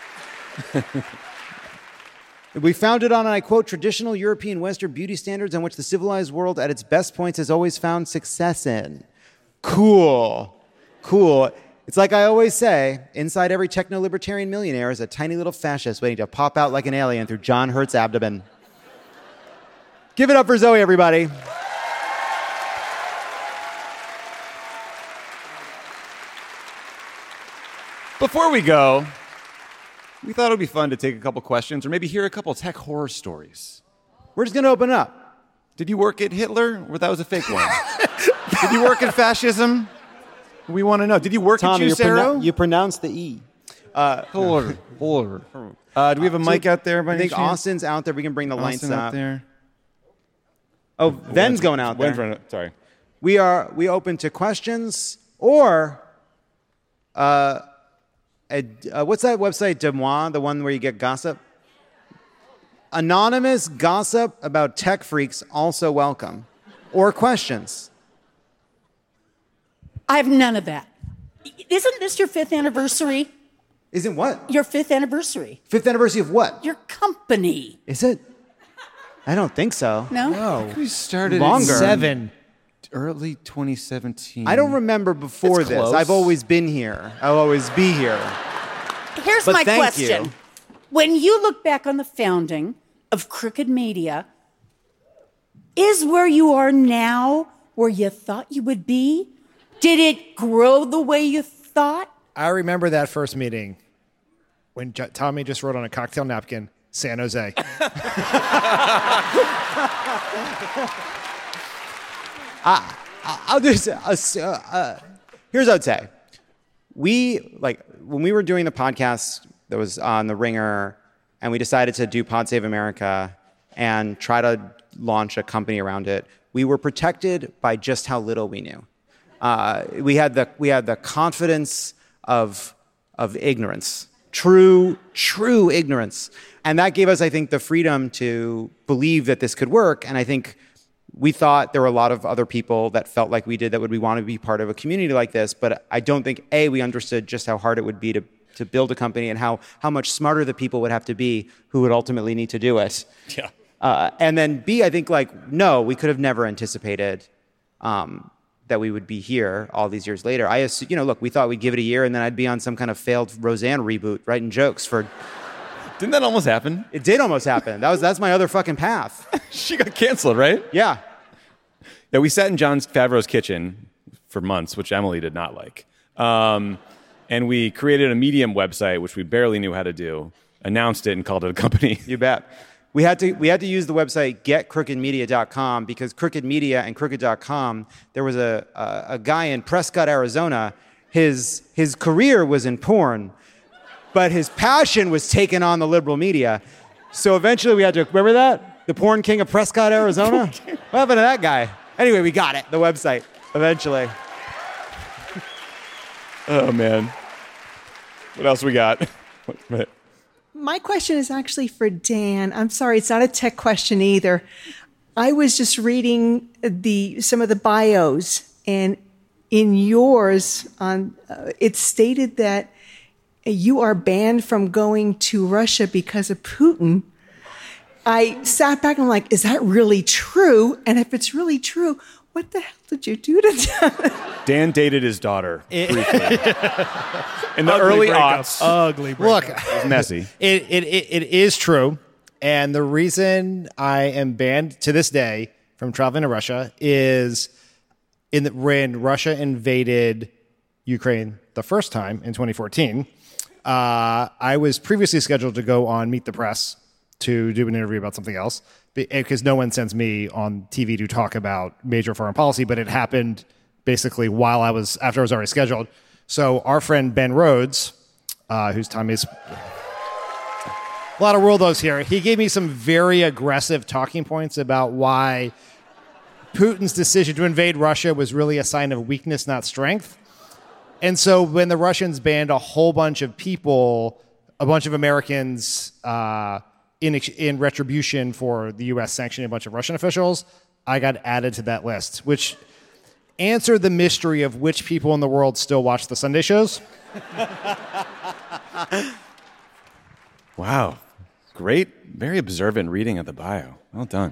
We founded on, and I quote, traditional European Western beauty standards on which the civilized world at its best points has always found success in. Cool. Cool. It's like I always say, inside every techno-libertarian millionaire is a tiny little fascist waiting to pop out like an alien through John Hurt's abdomen. Give it up for Zoe, everybody. Before we go, we thought it would be fun to take a couple questions or maybe hear a couple tech horror stories. We're just going to open up. Did you work at Hitler, or that was a fake one? Did you work at fascism? We want to know. Did you work Tommy, at you, Juicero? pronou- you pronounced the E. Uh, Horror. Horror. Uh, do we have a mic out there by I any think chance? Austin's out there. We can bring the lights Austin up. out there. Oh, Ven's going out there. Ven's running- Sorry. We are we open to questions or uh, a, uh, what's that website, Des Moines, the one where you get gossip? Anonymous gossip about tech freaks also welcome. Or questions. I have none of that. Isn't this your fifth anniversary? Isn't what? Your fifth anniversary. Fifth anniversary of what? Your company. Is it? I don't think so. No? No. We started Longer. in Seven. early twenty seventeen. I don't remember before It's this. close. I've always been here. I'll always be here. Here's But my thank question. you. When you look back on the founding of Crooked Media, is where you are now where you thought you would be? Did it grow the way you thought? I remember that first meeting when J- Tommy just wrote on a cocktail napkin, San Jose. I, I'll just, uh, uh, here's what I'd say. We, like, when we were doing the podcast that was on The Ringer, and we decided to do Pod Save America and try to launch a company around it, we were protected by just how little we knew. Uh, we had the we had the confidence of of ignorance, true true ignorance, and that gave us, I think, the freedom to believe that this could work. And I think we thought there were a lot of other people that felt like we did that would we want to be part of a community like this. But I don't think A, we understood just how hard it would be to to build a company and how how much smarter the people would have to be who would ultimately need to do it. Yeah. Uh, and then B, I think like, no, we could have never anticipated um, that we would be here all these years later. I assume, you know, look, we thought we'd give it a year and then I'd be on some kind of failed Roseanne reboot writing jokes for... Didn't that almost happen? It did almost happen. That was That's my other fucking path. She got canceled, right? Yeah. Yeah, we sat in Jon Favreau's kitchen for months, which Emily did not like. Um, and we created a Medium website, which we barely knew how to do, announced it, and called it a company. You bet. We had to we had to use the website get crooked media dot com because Crooked Media and Crooked dot com, there was a, a, a guy in Prescott, Arizona. His, his career was in porn, but his passion was taking on the liberal media. So eventually we had to, remember that? The porn king of Prescott, Arizona? What happened to that guy? Anyway, we got it, the website, eventually. Oh, man. What else we got? My question is actually for Dan. I'm sorry, it's not a tech question either. I was just reading the some of the bios, and in yours, on uh, it stated that you are banned from going to Russia because of Putin. I sat back and I'm like, is that really true? And if it's really true, what the hell did you do to Dan? Dan dated his daughter briefly. In the Ugly early breakup. aughts. Ugly breakup. Look, it was messy. It, it, it, it is true. And the reason I am banned to this day from traveling to Russia is in the, when Russia invaded Ukraine the first time in twenty fourteen, uh, I was previously scheduled to go on Meet the Press to do an interview about something else because no one sends me on T V to talk about major foreign policy, but it happened basically while I was, after I was already scheduled. So our friend Ben Rhodes, uh, whose time is a lot of worldos here, he gave me some very aggressive talking points about why Putin's decision to invade Russia was really a sign of weakness, not strength. And so when the Russians banned a whole bunch of people, a bunch of Americans, uh, in in retribution for the U S sanctioning a bunch of Russian officials, I got added to that list, which answered the mystery of which people in the world still watch the Sunday shows. Wow. Great, very observant reading of the bio. Well done.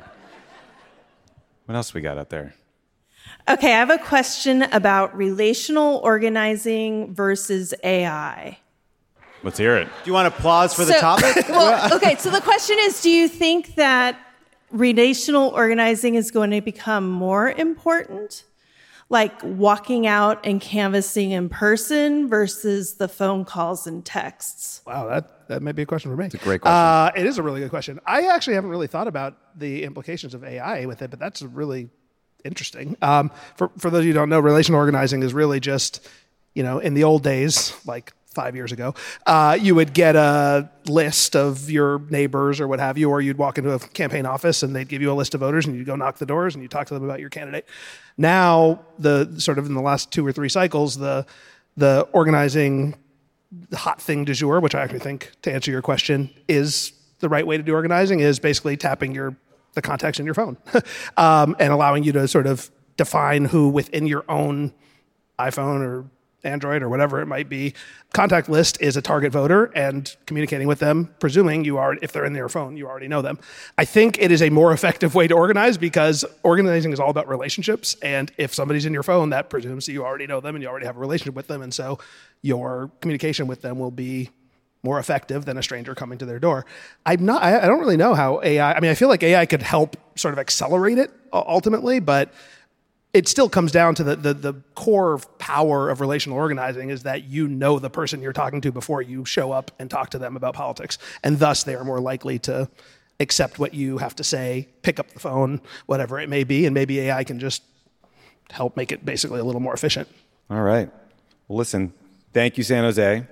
What else we got out there? Okay, I have a question about relational organizing versus A I. Let's hear it. Do you want applause for the So- topic? Well, okay, so the question is, do you think that relational organizing is going to become more important? Like walking out and canvassing in person versus the phone calls and texts? Wow, that, that may be a question for me. It's a great question. Uh, it is a really good question. I actually haven't really thought about the implications of A I with it, but that's really interesting. Um, for, for those of you who don't know, relational organizing is really just, you know, in the old days, like five years ago, uh, you would get a list of your neighbors or what have you, or you'd walk into a campaign office and they'd give you a list of voters and you'd go knock the doors and you talk to them about your candidate. Now, the sort of in the last two or three cycles, the the organizing the hot thing du jour, which I actually think, to answer your question, is the right way to do organizing, is basically tapping your the contacts in your phone um, and allowing you to sort of define who within your own iPhone or Android or whatever it might be, contact list is a target voter, and communicating with them, presuming you are, if they're in their phone, you already know them. I think it is a more effective way to organize because organizing is all about relationships. And if somebody's in your phone, that presumes that you already know them and you already have a relationship with them. And so your communication with them will be more effective than a stranger coming to their door. I'm not, I, I don't really know how A I, I mean, I feel like A I could help sort of accelerate it ultimately, but it still comes down to the, the the core power of relational organizing is that you know the person you're talking to before you show up and talk to them about politics. And thus they are more likely to accept what you have to say, pick up the phone, whatever it may be. And maybe A I can just help make it basically a little more efficient. All right. Well, listen, thank you, San Jose.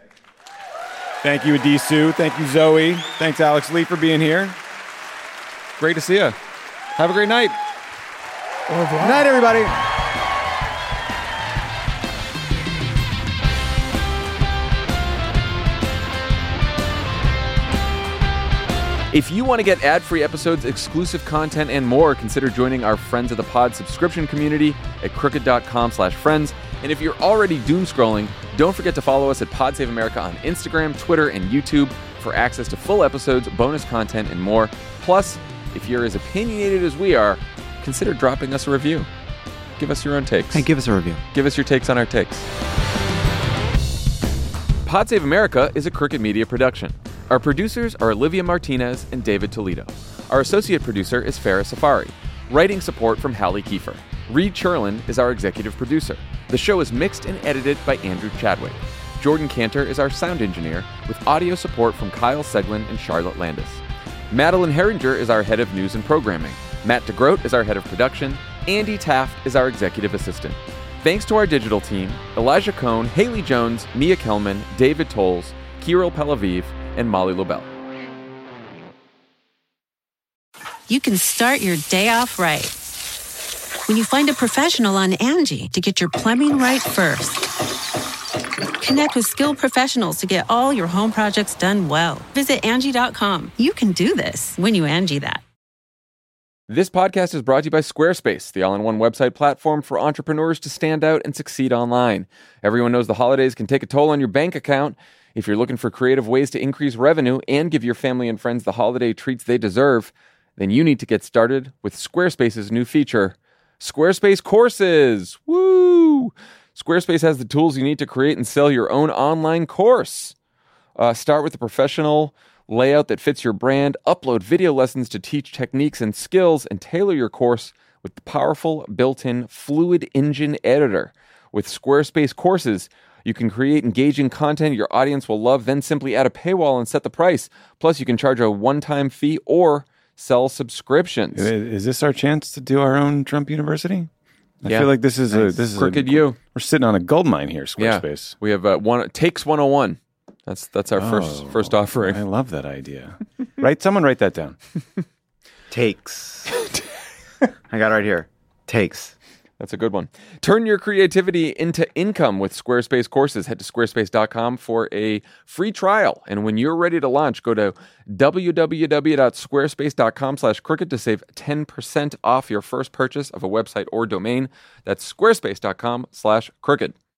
Thank you, Adisu. Thank you, Zoe. Thanks, Alex Lee, for being here. Great to see you. Have a great night. Good night, everybody. If you want to get ad-free episodes, exclusive content, and more, consider joining our Friends of the Pod subscription community at crooked dot com slash friends. And if you're already doom scrolling, don't forget to follow us at Pod Save America on Instagram, Twitter, and YouTube for access to full episodes, bonus content, and more. Plus, if you're as opinionated as we are, consider dropping us a review. Give us your own takes. Hey, give us a review. Give us your takes on our takes. Pod Save America is a Crooked Media production. Our producers are Olivia Martinez and David Toledo. Our associate producer is Farah Safari. Writing support from Hallie Kiefer. Reed Cherlin is our executive producer. The show is mixed and edited by Andrew Chadwick. Jordan Cantor is our sound engineer, with audio support from Kyle Seglin and Charlotte Landis. Madeline Herringer is our head of news and programming. Matt DeGroat is our head of production. Andy Taft is our executive assistant. Thanks to our digital team, Elijah Cohn, Haley Jones, Mia Kelman, David Tolles, Kirill Pelaviv, and Molly Lobel. You can start your day off right when you find a professional on Angie to get your plumbing right first. Connect with skilled professionals to get all your home projects done well. Visit Angie dot com. You can do this when you Angie that. This podcast is brought to you by Squarespace, the all-in-one website platform for entrepreneurs to stand out and succeed online. Everyone knows the holidays can take a toll on your bank account. If you're looking for creative ways to increase revenue and give your family and friends the holiday treats they deserve, then you need to get started with Squarespace's new feature, Squarespace Courses. Woo! Squarespace has the tools you need to create and sell your own online course. Uh, start with a professional layout that fits your brand, upload video lessons to teach techniques and skills, and tailor your course with the powerful built-in Fluid Engine editor. With Squarespace Courses, you can create engaging content your audience will love, then simply add a paywall and set the price. Plus, you can charge a one-time fee or sell subscriptions. Is this our chance to do our own Trump University? I Yeah. feel like this is Nice. a this is Crooked a, U. We're sitting on a gold mine here, Yeah. Squarespace. We have uh, one takes one oh one. That's that's our first Oh, first offering. I love that idea. Right? Someone write that down. Takes. I got it right here. Takes. That's a good one. Turn your creativity into income with Squarespace Courses. Head to squarespace dot com for a free trial. And when you're ready to launch, go to w w w dot squarespace dot com slash crooked to save ten percent off your first purchase of a website or domain. That's squarespace dot com slash crooked.